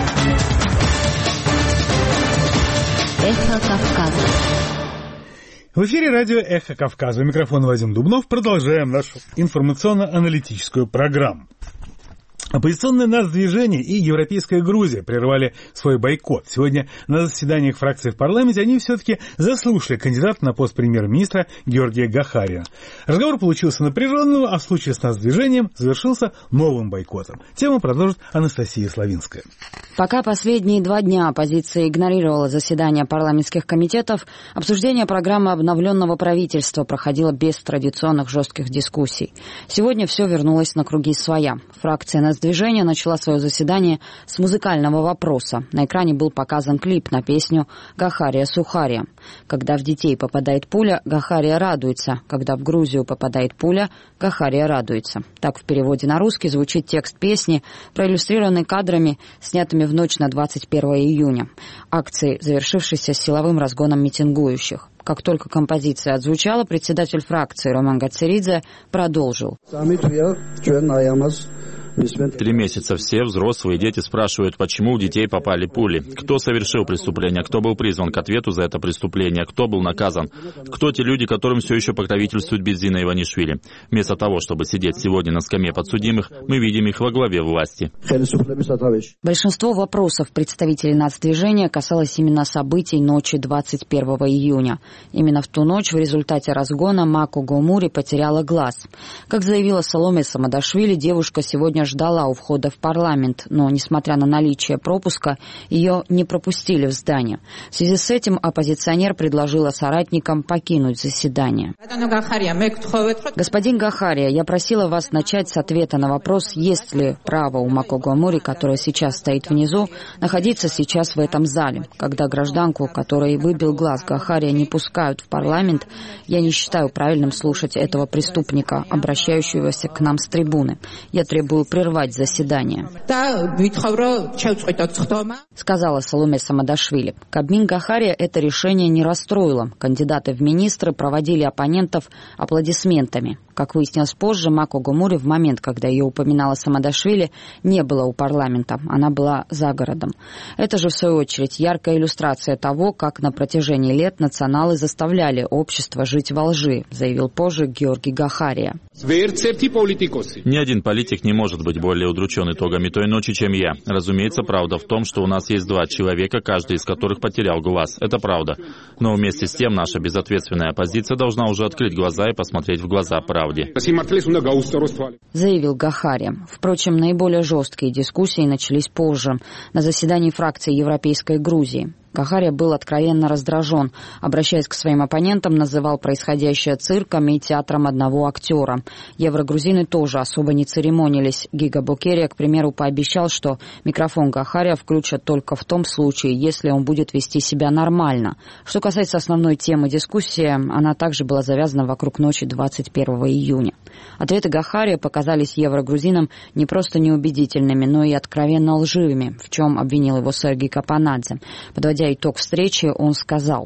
Эхо Кавказа. В эфире радио «Эхо Кавказа». У микрофона Вадим Дубнов. Продолжаем нашу информационно-аналитическую программу. Оппозиционное нацдвижение и Европейская Грузия прервали свой бойкот. Сегодня на заседаниях фракции в парламенте они все-таки заслушали кандидата на пост премьер-министра Георгия Гахария. Разговор получился напряженным, а в случае с нацдвижением завершился новым бойкотом. Тему продолжит Анастасия Славинская. Пока последние два дня оппозиция игнорировала заседания парламентских комитетов, обсуждение программы обновленного правительства проходило без традиционных жестких дискуссий. Сегодня все вернулось на круги своя. Фракция Нацдвижения начала свое заседание с музыкального вопроса. На экране был показан клип на песню «Гахария Сухария». Когда в детей попадает пуля, Гахария радуется. Когда в Грузию попадает пуля, Гахария радуется. Так в переводе на русский звучит текст песни, проиллюстрированный кадрами, снятыми в ночь на двадцать первое июня, акции, завершившейся силовым разгоном митингующих. Как только композиция отзвучала, председатель фракции Роман Гацеридзе продолжил. Три месяца все, взрослые и дети, спрашивают, почему у детей попали пули, кто совершил преступление, кто был призван к ответу за это преступление, кто был наказан, кто те люди, которым все еще покровительствует Бензина Иванишвили. Вместо того, чтобы сидеть сегодня на скамье подсудимых, мы видим их во главе власти. Большинство вопросов представителей нацдвижения касалось именно событий ночи двадцать первого июня. Именно в ту ночь в результате разгона Мако Гомури потеряла глаз. Как заявила Саломе Самадашвили, девушка сегодня ждала у входа в парламент, но, несмотря на наличие пропуска, ее не пропустили в здание. В связи с этим оппозиционер предложила соратникам покинуть заседание. Господин Гахария, я просила вас начать с ответа на вопрос, есть ли право у Мако Гомури, которая сейчас стоит внизу, находиться сейчас в этом зале. Когда гражданку, которой выбил глаз Гахария, не пускают в парламент, я не считаю правильным слушать этого преступника, обращающегося к нам с трибуны. Я требую прервать заседание, сказала Саломе Самадашвили. Кабмин Гахария это решение не расстроило. Кандидаты в министры проводили оппонентов аплодисментами. Как выяснилось позже, Мако Гомури в момент, когда ее упоминала Самадашвили, не было у парламента. Она была за городом. Это же, в свою очередь, яркая иллюстрация того, как на протяжении лет националы заставляли общество жить во лжи, заявил позже Георгий Гахария. Ни один политик не может быть более удручен итогами той ночи, чем я. Разумеется, правда в том, что у нас есть два человека, каждый из которых потерял глаз. Это правда. Но вместе с тем наша безответственная оппозиция должна уже открыть глаза и посмотреть в глаза правде, заявил Гахария. Впрочем, наиболее жесткие дискуссии начались позже, на заседании фракции Европейской Грузии. Гахария был откровенно раздражен. Обращаясь к своим оппонентам, называл происходящее цирком и театром одного актера. Еврогрузины тоже особо не церемонились. Гига Бокерия, к примеру, пообещал, что микрофон Гахария включат только в том случае, если он будет вести себя нормально. Что касается основной темы дискуссии, она также была завязана вокруг ночи двадцать первого июня. Ответы Гахария показались еврогрузинам не просто неубедительными, но и откровенно лживыми, в чем обвинил его Сергей Капанадзе. Подводя итог встречи, он сказал: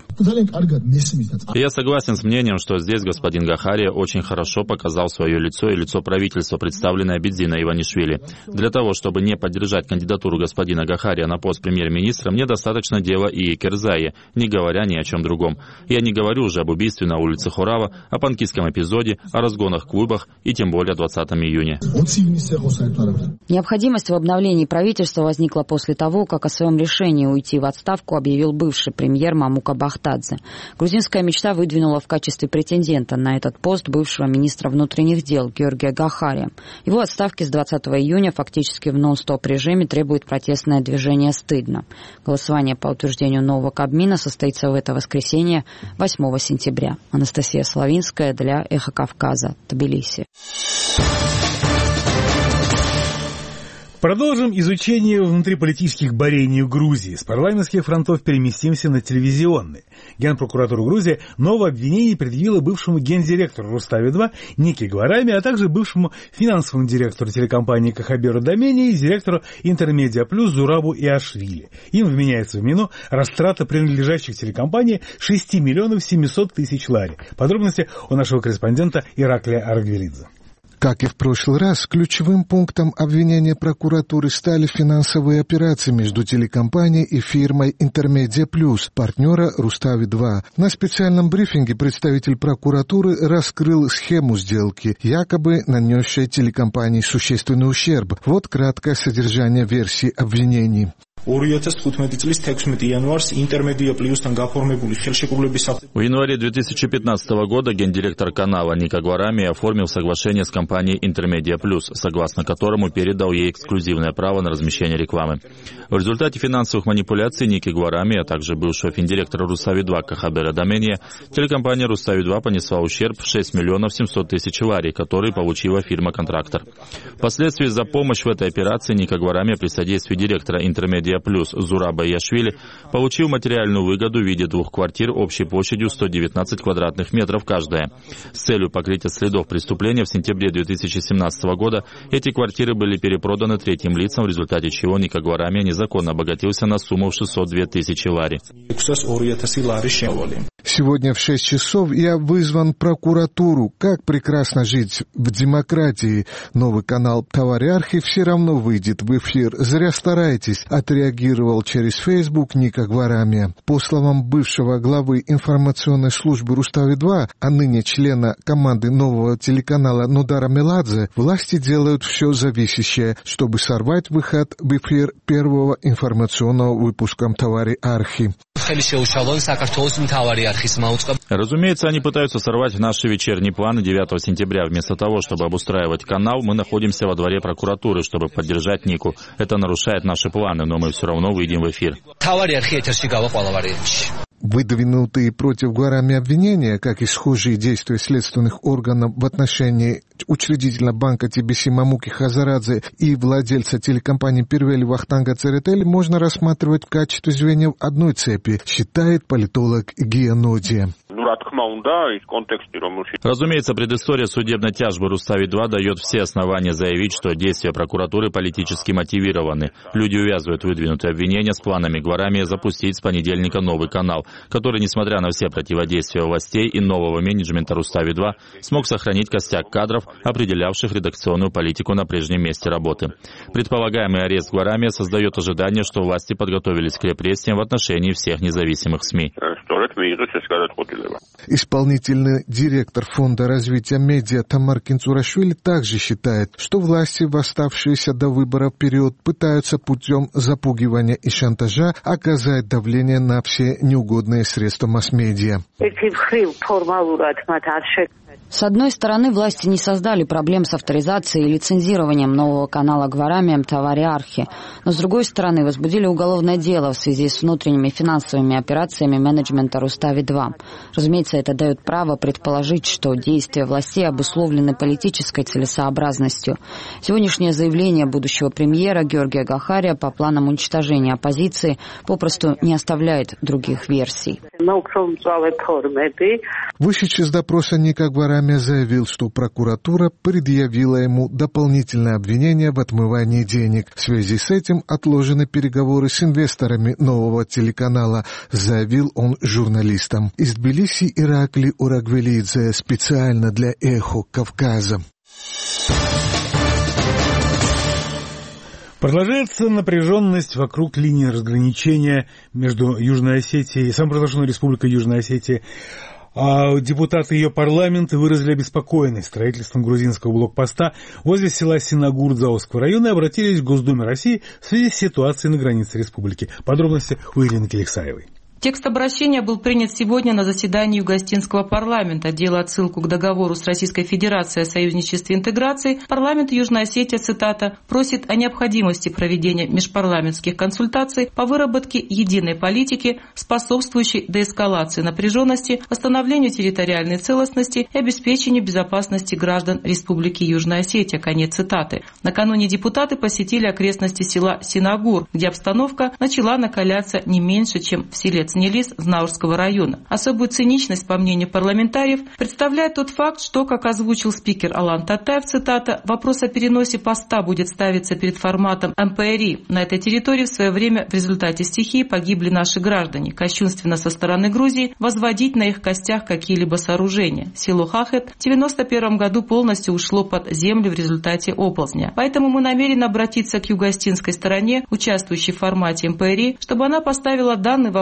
я согласен с мнением, что здесь господин Гахария очень хорошо показал свое лицо и лицо правительства, представленное Бензина Иванишвили. Для того, чтобы не поддержать кандидатуру господина Гахария на пост премьер-министра, мне достаточно дела и Керзайи, не говоря ни о чем другом. Я не говорю уже об убийстве на улице Хорава, о панкистском эпизоде, о разгонах в клубах и тем более двадцатого июня. Необходимость в обновлении правительства возникла после того, как о своем решении уйти в отставку объявил бывший премьер Мамука Бахтадзе. Грузинская мечта выдвинула в качестве претендента на этот пост бывшего министра внутренних дел Георгия Гахария. Его отставки с двадцатого июня фактически в нон-стоп режиме требует протестное движение «Стыдно». Голосование по утверждению нового Кабмина состоится в это воскресенье, восьмого сентября. Анастасия Славинская для «Эхо Кавказа», Тбилиси. Продолжим изучение внутриполитических борений в Грузии. С парламентских фронтов переместимся на телевизионные. Генпрокуратура Грузии новое обвинение предъявила бывшему гендиректору Рустави-два Нике Гварами, а также бывшему финансовому директору телекомпании Кахаберу Домени и директору Интермедиа Плюс Зурабу Иашвили. Им вменяется в вину растрата принадлежащих телекомпании шести миллионов семисот тысяч лари. Подробности у нашего корреспондента Ираклия Аргвелидзе. Как и в прошлый раз, ключевым пунктом обвинения прокуратуры стали финансовые операции между телекомпанией и фирмой Интермедиа Плюс, партнера Рустави-два. На специальном брифинге представитель прокуратуры раскрыл схему сделки, якобы нанесшей телекомпании существенный ущерб. Вот краткое содержание версии обвинений. В январе две тысячи пятнадцатого года гендиректор канала Ника Гварами оформил соглашение с компанией Intermedia Plus, согласно которому передал ей эксклюзивное право на размещение рекламы. В результате финансовых манипуляций Ники Гварами, а также бывшего финдиректора Рустави два Кахабера Дамения, телекомпания Рустави два понесла ущерб в шесть миллионов семьсот тысяч лари, который получила фирма-контрактор. Впоследствии за помощь в этой операции Ника Гварами при содействии директора Intermedia Plus Зураба Яшвили получил материальную выгоду в виде двух квартир общей площадью сто девятнадцать квадратных метров каждая. С целью покрытия следов преступления в сентябре две тысячи семнадцатого года эти квартиры были перепроданы третьим лицам, в результате чего Ника Гварами незаконно обогатился на сумму в шестьсот две тысячи лари. Сегодня в шесть часов я вызван в прокуратуру. Как прекрасно жить в демократии. Новый канал «Тавари-Архи» все равно выйдет в эфир. Зря стараетесь, отреагировал через Facebook Ника Гварами. По словам бывшего главы информационной службы Рустави два, а ныне члена команды нового телеканала Нодара Меладзе, власти делают все зависящее, чтобы сорвать выход в эфир первого информационного выпуска «Тавари-Архи». Разумеется, они пытаются сорвать наши вечерние планы девятого сентября. Вместо того, чтобы обустраивать канал, мы находимся во дворе прокуратуры, чтобы поддержать Нику. Это нарушает наши планы, но мы все равно выйдем в эфир. Выдвинутые против Гварами обвинения, как и схожие действия следственных органов в отношении учредителя банка Ти Би Си Мамуки Хазарадзе и владельца телекомпании Первели Вахтанга Церетели, можно рассматривать в качестве звеньев одной цепи, считает политолог Гия Ноди. Разумеется, предыстория судебной тяжбы Рустави два дает все основания заявить, что действия прокуратуры политически мотивированы. Люди увязывают выдвинутые обвинения с планами Гварами запустить с понедельника новый канал, который, несмотря на все противодействия властей и нового менеджмента Рустави два, смог сохранить костяк кадров, определявших редакционную политику на прежнем месте работы. Предполагаемый арест Гварами создает ожидание, что власти подготовились к репрессиям в отношении всех независимых СМИ. Исполнительный директор Фонда развития медиа Тамар Кинцурашвили также считает, что власти в оставшийся до выборов период пытаются путем запугивания и шантажа оказать давление на все неугодные средства масс-медиа. С одной стороны, власти не создали проблем с авторизацией и лицензированием нового канала Гварами «Тавари-Архи», но с другой стороны, возбудили уголовное дело в связи с внутренними финансовыми операциями менеджмента Рустави два. Разумеется, это дает право предположить, что действия властей обусловлены политической целесообразностью. Сегодняшнее заявление будущего премьера Георгия Гахария по планам уничтожения оппозиции попросту не оставляет других версий. Вышедший с допроса Ника Гварами заявил, что прокуратура предъявила ему дополнительное обвинение в отмывании денег. В связи с этим отложены переговоры с инвесторами нового телеканала, заявил он журналистам. Из Тбилиси Иракли Урагвелидзе специально для «Эхо Кавказа». Продолжается напряженность вокруг линии разграничения между Южной Осетией и самопровозглашенной Республикой Южная Осетия. А депутаты ее парламента выразили обеспокоенность строительством грузинского блокпоста возле села Синагур Заосского района и обратились к Госдуме России в связи с ситуацией на границе республики. Подробности у Елены Келексаевой. Текст обращения был принят сегодня на заседании Юго-Осетинского парламента. Делая отсылку к договору с Российской Федерацией о союзничестве и интеграции, парламент Южной Осетии, цитата, просит о необходимости проведения межпарламентских консультаций по выработке единой политики, способствующей деэскалации напряженности, восстановлению территориальной целостности и обеспечению безопасности граждан Республики Южная Осетия. Конец цитаты. Накануне депутаты посетили окрестности села Синагур, где обстановка начала накаляться не меньше, чем в селе Цнелис Знаурского района. Особую циничность, по мнению парламентариев, представляет тот факт, что, как озвучил спикер Алан Татаев, цитата, вопрос о переносе поста будет ставиться перед форматом эм пэ эр и. На этой территории в свое время в результате стихии погибли наши граждане. Кощунственно со стороны Грузии возводить на их костях какие-либо сооружения. Село Хахет в девяносто первом году полностью ушло под землю в результате оползня. Поэтому мы намерены обратиться к юго-осетинской стороне, участвующей в формате эм пэ эр и, чтобы она поставила данный вопрос перед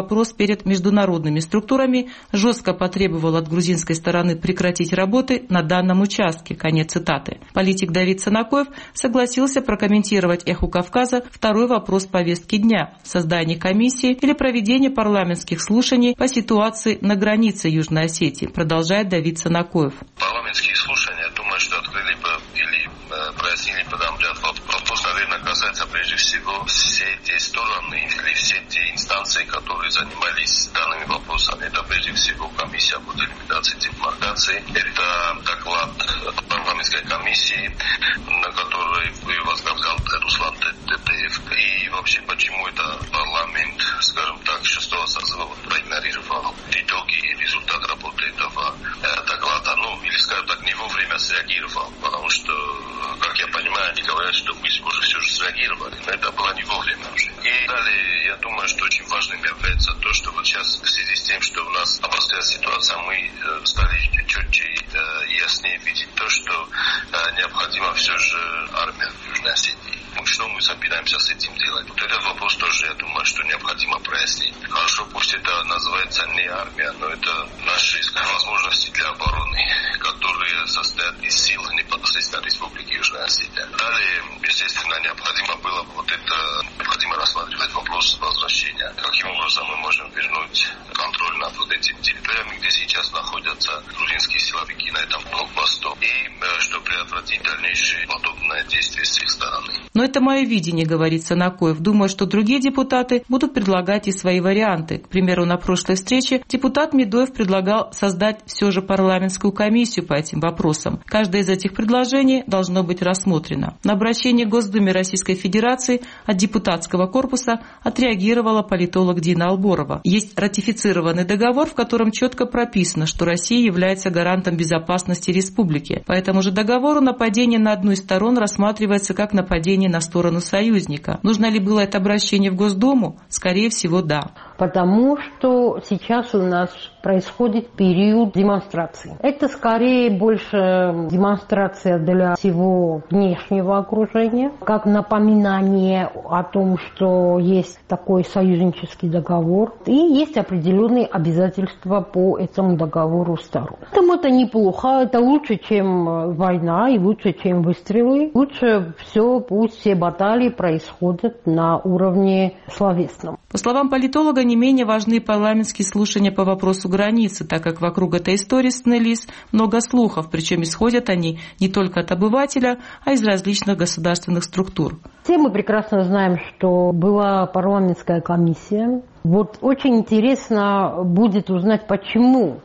перед международными структурами, жестко потребовал от грузинской стороны прекратить работы на данном участке. Конец цитаты. Политик Давид Санакоев согласился прокомментировать «Эху Кавказа» второй вопрос повестки дня – создание комиссии или проведение парламентских слушаний по ситуации на границе Южной Осетии, продолжает Давид Санакоев. Парламентские слушания, думаю, что открыли бы или прояснили бы там ряд вопрос, наверное, касается прежде всего все те стороны или все те инстанции, которые занимались данными вопросами. Это прежде всего комиссия по делимитации демаркации, это доклад парламентской комиссии, на которой возглавлял Руслан Тетеев. И вообще, почему это парламент, скажем так, шестого созыва проигнорировал итоги и результат работы этого доклада, ну, или, скажем так, не вовремя среагировал, потому что, как я понимаю, они говорят, что мы уже все же среагировали, но это было не вовремя уже. И далее, я думаю, что очень важным является то, что вот сейчас в связи с тем, что у нас обостряется ситуация, мы стали четче и яснее видеть то, что необходимо все же армия в Южной Осетии. Что мы собираемся с этим делать? Вот этот вопрос тоже, я думаю, что необходимо прояснить. Хорошо, пусть это называется не армия, но это наши, скажем, возможности для обороны, которые состоят из сил непосредственно Республики Южная Осетия. Далее, естественно, необходимо было вот это, необходимо рассматривать вопрос возвращения. Каким образом мы можем вернуть контроль над вот этими территориями, где сейчас находятся грузинские силовики на этом блокпосту, и что предотвратить дальнейшие подобные действия с их стороны. Но это мое видение, говорит Санакоев. Думаю, что другие депутаты будут предлагать и свои варианты. К примеру, на прошлой встрече депутат Медоев предлагал создать все же парламентскую комиссию по этим вопросам. Каждое из этих предложений должно быть рассмотрено. На обращение к Госдуме Российской Федерации от депутатского корпуса отреагировала политолог Дина Алборова. Есть ратифицированный договор, в котором четко прописано, что Россия является гарантом безопасности республики. По этому же договору нападение на одну из сторон рассматривается как нападение на сторону союзника. Нужно ли было это обращение в Госдуму? Скорее всего, да. Потому что сейчас у нас происходит период демонстраций. Это скорее больше демонстрация для всего внешнего окружения, как напоминание о том, что есть такой союзнический договор и есть определенные обязательства по этому договору сторон. Поэтому это неплохо, это лучше, чем война и лучше, чем выстрелы. Лучше все, пусть все баталии происходят на уровне словесном. По словам политолога, не менее важны парламентские слушания по вопросу границы, так как вокруг этой истории снялись много слухов, причем исходят они не только от обывателя, а из различных государственных структур. Все мы прекрасно знаем, что была парламентская комиссия. Вот очень интересно будет узнать, почему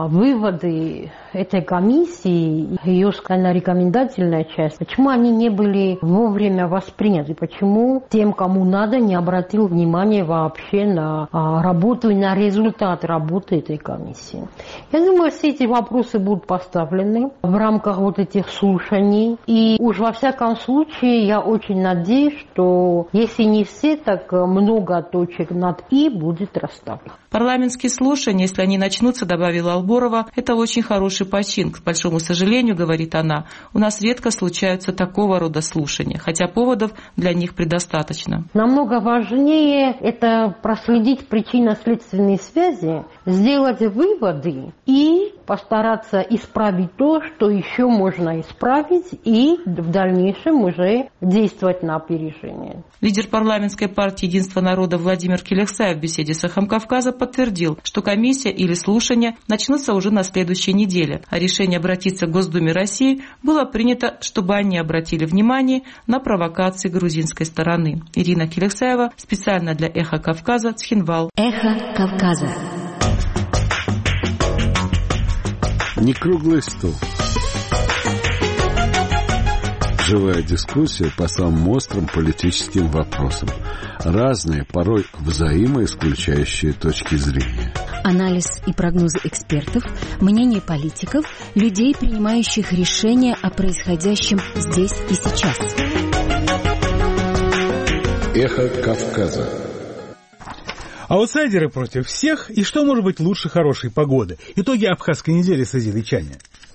выводы этой комиссии, ее, скажем, рекомендательная часть, почему они не были вовремя восприняты, почему тем, кому надо, не обратил внимания вообще на работу и на результат работы этой комиссии. Я думаю, все эти вопросы будут поставлены в рамках вот этих слушаний. И уж во всяком случае, я очень надеюсь, что если не все, так много точек над «и» будет расставлено. Парламентские слушания, если они начнутся, добавила Алборова, это очень хороший почин. К большому сожалению, говорит она, у нас редко случаются такого рода слушания, хотя поводов для них предостаточно. Намного важнее это проследить причинно-следственные связи, сделать выводы и постараться исправить то, что еще можно исправить, и в дальнейшем уже действовать на опережение. Лидер парламентской партии «Единство народа» Владимир Келексаев в беседе с «Эхом Кавказа» подтвердил, что комиссия или слушания начнутся уже на следующей неделе, а решение обратиться к Госдуме России было принято, чтобы они обратили внимание на провокации грузинской стороны. Ирина Келексаева специально для «Эха Кавказа», Цхинвал. «Эхо Кавказа». Не круглый стол. Живая дискуссия по самым острым политическим вопросам. Разные, порой взаимоисключающие точки зрения. Анализ и прогнозы экспертов, мнение политиков, людей, принимающих решения о происходящем здесь и сейчас. Эхо Кавказа. Аутсайдеры против всех, и что может быть лучше хорошей погоды? Итоги абхазской недели с азербайджанами.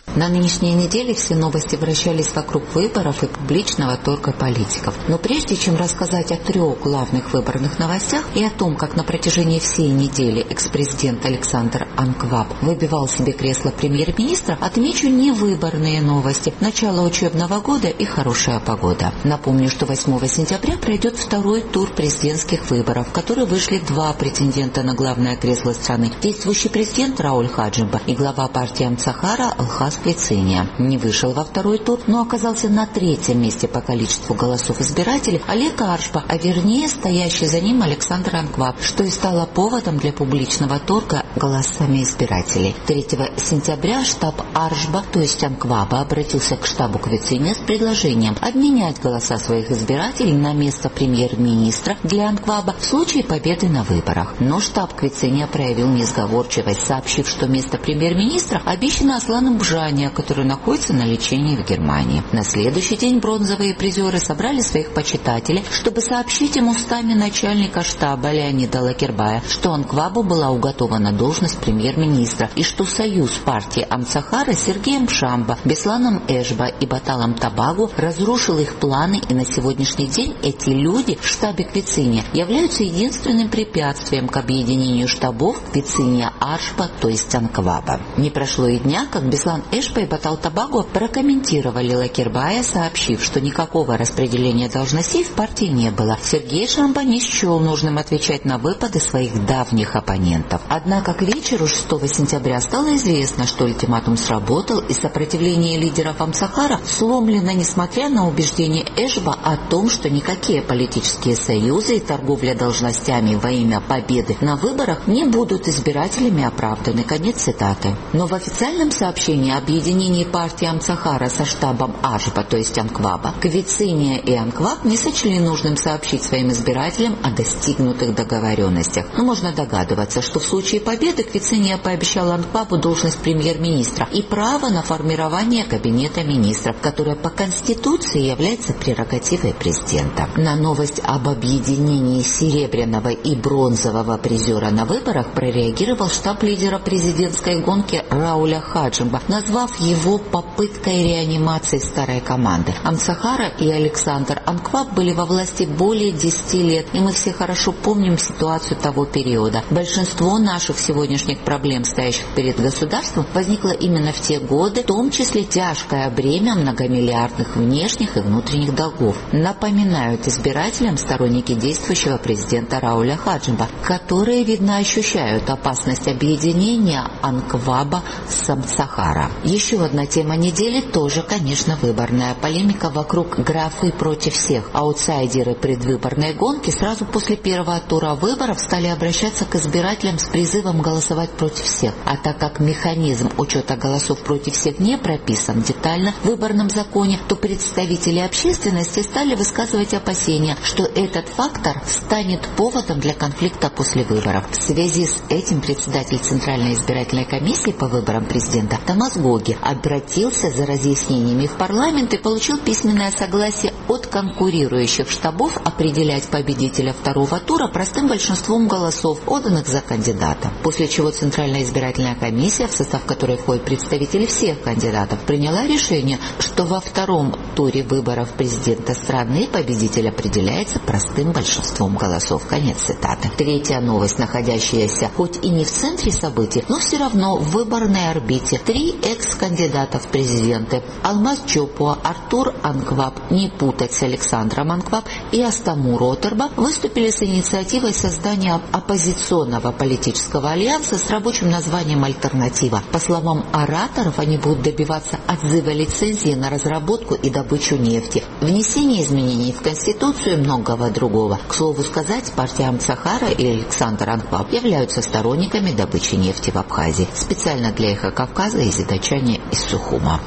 На нынешней неделе все новости вращались вокруг выборов и публичного торга политиков. Но прежде чем рассказать о трех главных выборных новостях и о том, как на протяжении всей недели экс-президент Александр Анкваб выбивал себе кресло премьер-министра, отмечу невыборные новости, начало учебного года и хорошая погода. Напомню, что восьмого сентября пройдет второй тур президентских выборов, в который вышли два претендента на главное кресло страны. Действующий президент Рауль Хаджимба и глава партии Амцахара Алхас Квициния. Не вышел во второй тур, но оказался на третьем месте по количеству голосов избирателей Олег Аршба, а вернее стоящий за ним Александр Анкваб, что и стало поводом для публичного торга голосами избирателей. третьего сентября штаб Аршба, то есть Анкваба, обратился к штабу Квициния с предложением обменять голоса своих избирателей на место премьер-министра для Анкваба в случае победы на выборах. Но штаб Квициния проявил несговорчивость, сообщив, что место премьер-министра обещано Асланом Бжани, который находится на лечении в Германии. На следующий день бронзовые призеры собрали своих почитателей, чтобы сообщить им устами начальника штаба Леонида Лакербая, что Анквабу была уготована должность премьер-министра и что союз партии Амцахара с Сергеем Шамба, Бесланом Эшба и Баталом Табагу разрушил их планы, и на сегодняшний день эти люди в штабе Квициния являются единственным препятствием к объединению штабов Квициния Аршба, то есть Анкваба. Не прошло и дня, как Беслан Эшба и Батал Табагу прокомментировали Лакербая, сообщив, что никакого распределения должностей в партии не было. Сергей Шамба не счел нужным отвечать на выпады своих давних оппонентов. Однако к вечеру шестого сентября стало известно, что ультиматум сработал, и сопротивление лидеров Амцахара сломлено, несмотря на убеждение Эшба о том, что никакие политические союзы и торговля должностями во имя победы на выборах не будут избирателями оправданы. Конец цитаты. Но в официальном сообщении объединении партии Амцахара со штабом Аршба, то есть Анкваба, Квициния и Анкваб не сочли нужным сообщить своим избирателям о достигнутых договоренностях. Но можно догадываться, что в случае победы Квициния пообещала Анквабу должность премьер-министра и право на формирование кабинета министров, которое по Конституции является прерогативой президента. На новость об объединении серебряного и бронзового призера на выборах прореагировал штаб лидера президентской гонки Рауля Хаджимба, назвав его попыткой реанимации старой команды. Амцахара и Александр Анкваб были во власти более десяти лет, и мы все хорошо помним ситуацию того периода. Большинство наших сегодняшних проблем, стоящих перед государством, возникло именно в те годы, в том числе тяжкое бремя многомиллиардных внешних и внутренних долгов. Напоминают избирателям сторонники действующего президента Рауля Хаджимба, которые, видно, ощущают опасность объединения Анкваба с Амцахара. Еще одна тема недели тоже, конечно, выборная. Полемика вокруг графы против всех. Аутсайдеры предвыборной гонки сразу после первого тура выборов стали обращаться к избирателям с призывом голосовать против всех. А так как механизм учета голосов против всех не прописан детально в выборном законе, то представители общественности стали высказывать опасения, что этот фактор станет поводом для конфликта после выборов. В связи с этим председатель Центральной избирательной комиссии по выборам президента Томас Гоги обратился за разъяснениями в парламент и получил письменное согласие от конкурирующих штабов определять победителя второго тура простым большинством голосов, отданных за кандидата. После чего Центральная избирательная комиссия, в состав которой входят представители всех кандидатов, приняла решение, что во втором туре выборов президента страны победитель определяется простым большинством голосов. Конец цитаты. Третья новость, находящаяся хоть и не в центре событий, но все равно в выборной орбите. Три экс-кандидата в президенты Алмаз Чопуа, Артур Анкваб, не путать с Александром Анкваб, и Астаму Ротерба выступили с инициативой создания оппозиционного политического альянса с рабочим названием «Альтернатива». По словам ораторов, они будут добиваться отзыва лицензии на разработку и добычу нефти, внесения изменений в Конституцию и многого другого. К слову сказать, партия Амцахара и Александр Анкваб являются сторонниками добычи нефти в Абхазии. Специально для «Эхо Кавказа» из Задачани из Сухума.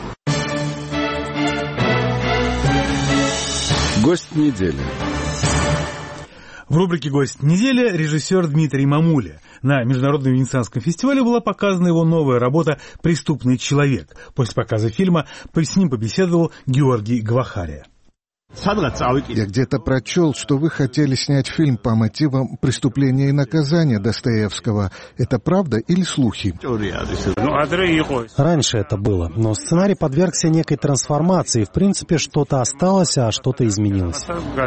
Гость недели. В рубрике «Гость недели» режиссер Дмитрий Мамуля. На Международном Венецианском фестивале была показана его новая работа «Преступный человек». После показа фильма с ним побеседовал Георгий Гвахария. Я где-то прочел, что вы хотели снять фильм по мотивам «Преступления и наказания» Достоевского. Это правда или слухи? Раньше это было, но сценарий подвергся некой трансформации. В принципе, что-то осталось, а что-то изменилось.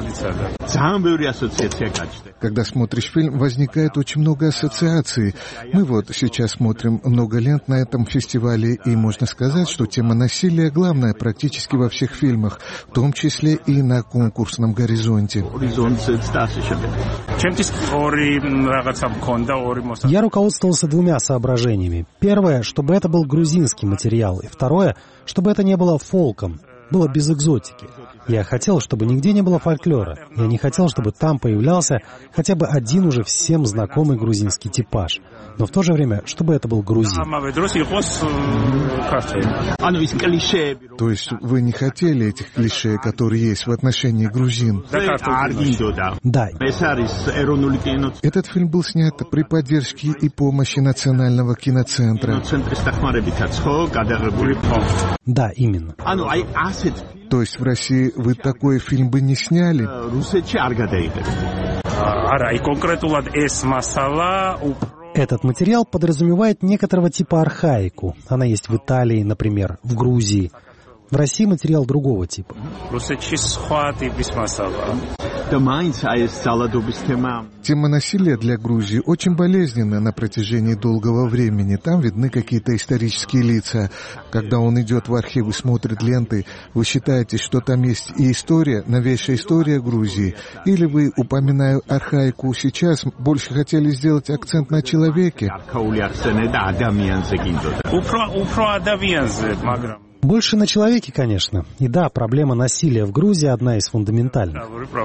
Когда смотришь фильм, возникает очень много ассоциаций. Мы вот сейчас смотрим много лент на этом фестивале, и можно сказать, что тема насилия главная практически во всех фильмах, в том числе и на конкурсном горизонте. Я руководствовался двумя соображениями. Первое, чтобы это был грузинский материал, и второе, чтобы это не было фолком, было без экзотики. Я хотел, чтобы нигде не было фольклора. Я не хотел, чтобы там появлялся хотя бы один уже всем знакомый грузинский типаж. Но в то же время, чтобы это был грузин. То есть вы не хотели этих клише, которые есть в отношении грузин? Да. Этот фильм был снят при поддержке и помощи Национального киноцентра. Да, именно. То есть в России вы такой фильм бы не сняли? Этот материал подразумевает некоторого типа архаику. Она есть в Италии, например, в Грузии. В России материал другого типа. Тема насилия для Грузии очень болезненна на протяжении долгого времени. Там видны какие-то исторические лица. Когда он идет в архив и смотрит ленты, вы считаете, что там есть и история, новейшая история Грузии? Или вы, упоминая архаику сейчас, больше хотели сделать акцент на человеке? Больше на человеке, конечно. И да, проблема насилия в Грузии одна из фундаментальных.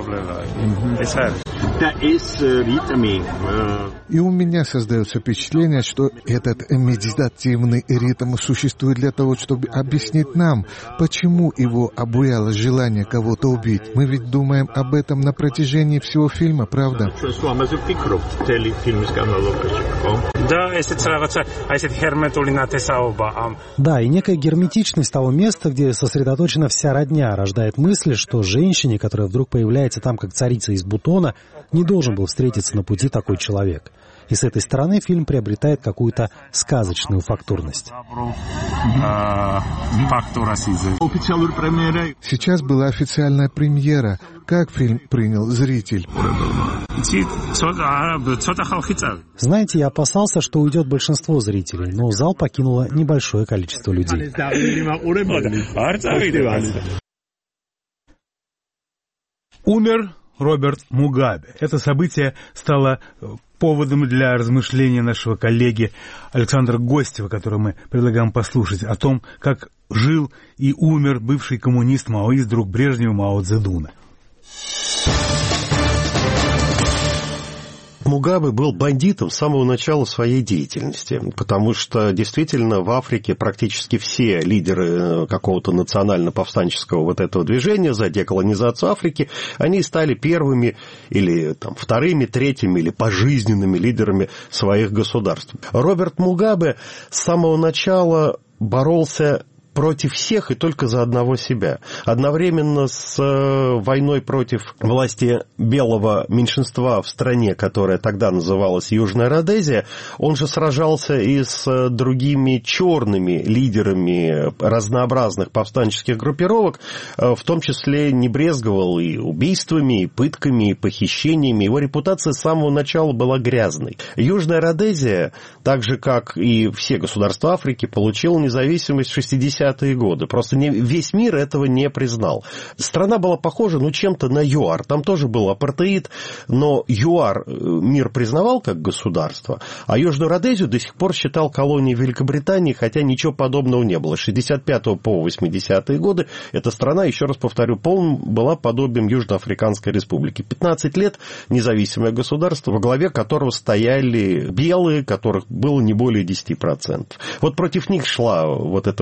И у меня создается впечатление, что этот медитативный ритм существует для того, чтобы объяснить нам, почему его обуяло желание кого-то убить. Мы ведь думаем об этом на протяжении всего фильма, правда? Да, и некая герметичность того места, где сосредоточена вся родня, рождает мысль, что женщине, которая вдруг появляется там как царица из бутона, не должен был встретиться на пути такой человек. И с этой стороны фильм приобретает какую-то сказочную фактурность. Сейчас была официальная премьера. Как фильм принял зритель? Знаете, я опасался, что уйдет большинство зрителей, но зал покинуло небольшое количество людей. Умер Роберт Мугабе. Это событие стало поводом для размышления нашего коллеги Александра Гостева, которого мы предлагаем послушать, о том, как жил и умер бывший коммунист-маоист, друг Брежнева Мао Цзэдуна. Мугабе был бандитом с самого начала своей деятельности, потому что действительно в Африке практически все лидеры какого-то национально-повстанческого вот этого движения за деколонизацию Африки, они стали первыми или там, вторыми, третьими или пожизненными лидерами своих государств. Роберт Мугабе с самого начала боролся против всех и только за одного себя. Одновременно с войной против власти белого меньшинства в стране, которая тогда называлась Южная Родезия, он же сражался и с другими черными лидерами разнообразных повстанческих группировок, в том числе не брезговал и убийствами, и пытками, и похищениями. Его репутация с самого начала была грязной. Южная Родезия, так же как и все государства Африки, получила независимость в шестидесятые годы. Просто не, весь мир этого не признал. Страна была похожа, ну, чем-то на ЮАР. Там тоже был апартеид, но ЮАР мир признавал как государство, а Южную Родезию до сих пор считал колонией Великобритании, хотя ничего подобного не было. С шестьдесят пятого по восьмидесятые годы эта страна, еще раз повторю, полным была подобием Южноафриканской республики. пятнадцать лет независимое государство, во главе которого стояли белые, которых было не более десять процентов. Вот против них шла вот эта партизанская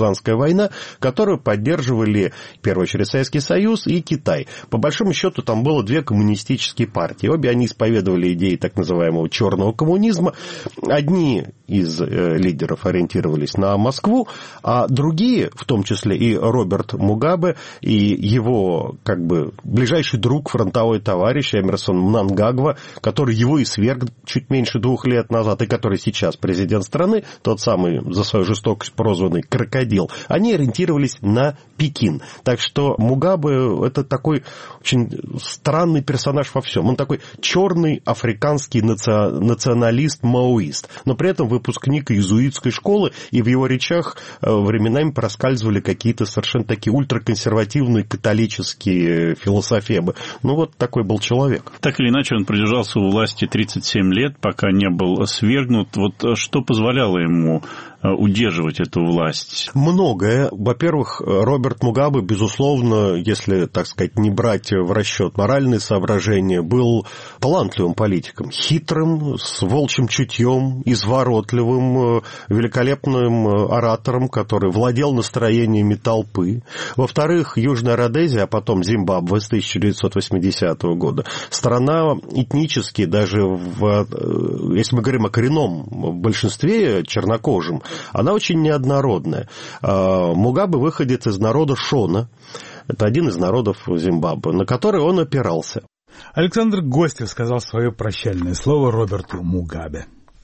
гражданская война, которую поддерживали, в первую очередь, Советский Союз и Китай. По большому счету, там было две коммунистические партии. Обе они исповедовали идеи так называемого черного коммунизма. Одни из э, лидеров ориентировались на Москву, а другие, в том числе и Роберт Мугабе, и его как бы ближайший друг, фронтовой товарищ Эмерсон Мнангагва, который его и сверг чуть меньше двух лет назад, и который сейчас президент страны, тот самый за свою жестокость прозванный крокодил, они ориентировались на Пекин. Так что Мугабе это такой очень странный персонаж во всем. Он такой черный африканский наци... националист-маоист, но при этом выпускник иезуитской школы, и в его речах временами проскальзывали какие-то совершенно такие ультраконсервативные католические философемы. Ну, вот такой был человек. Так или иначе, он продержался у власти тридцать семь лет, пока не был свергнут. Вот что позволяло ему удерживать эту власть? Многое. Во-первых, Роберт Мугабе, безусловно, если, так сказать, не брать в расчет моральные соображения, был талантливым политиком, хитрым, с волчьим чутьем, изворотливым, великолепным оратором, который владел настроениями толпы. Во-вторых, Южная Родезия, а потом Зимбабве с тысяча девятьсот восьмидесятого года, страна этнически, даже в, если мы говорим о коренном большинстве чернокожем, она очень неоднородная. Мугабе выходит из народа Шона. Это один из народов Зимбабве, на который он опирался. Александр Гостев сказал свое прощальное слово Роберту Мугабе.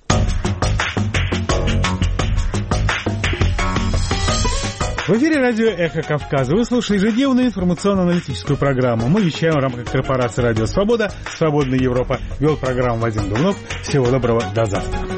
В эфире радио «Эхо Кавказа». Вы слушаете ежедневную информационно-аналитическую программу. Мы вещаем в рамках корпорации «Радио Свобода». «Свободная Европа». Вел программу Вадим Дубнов. Всего доброго. До завтра.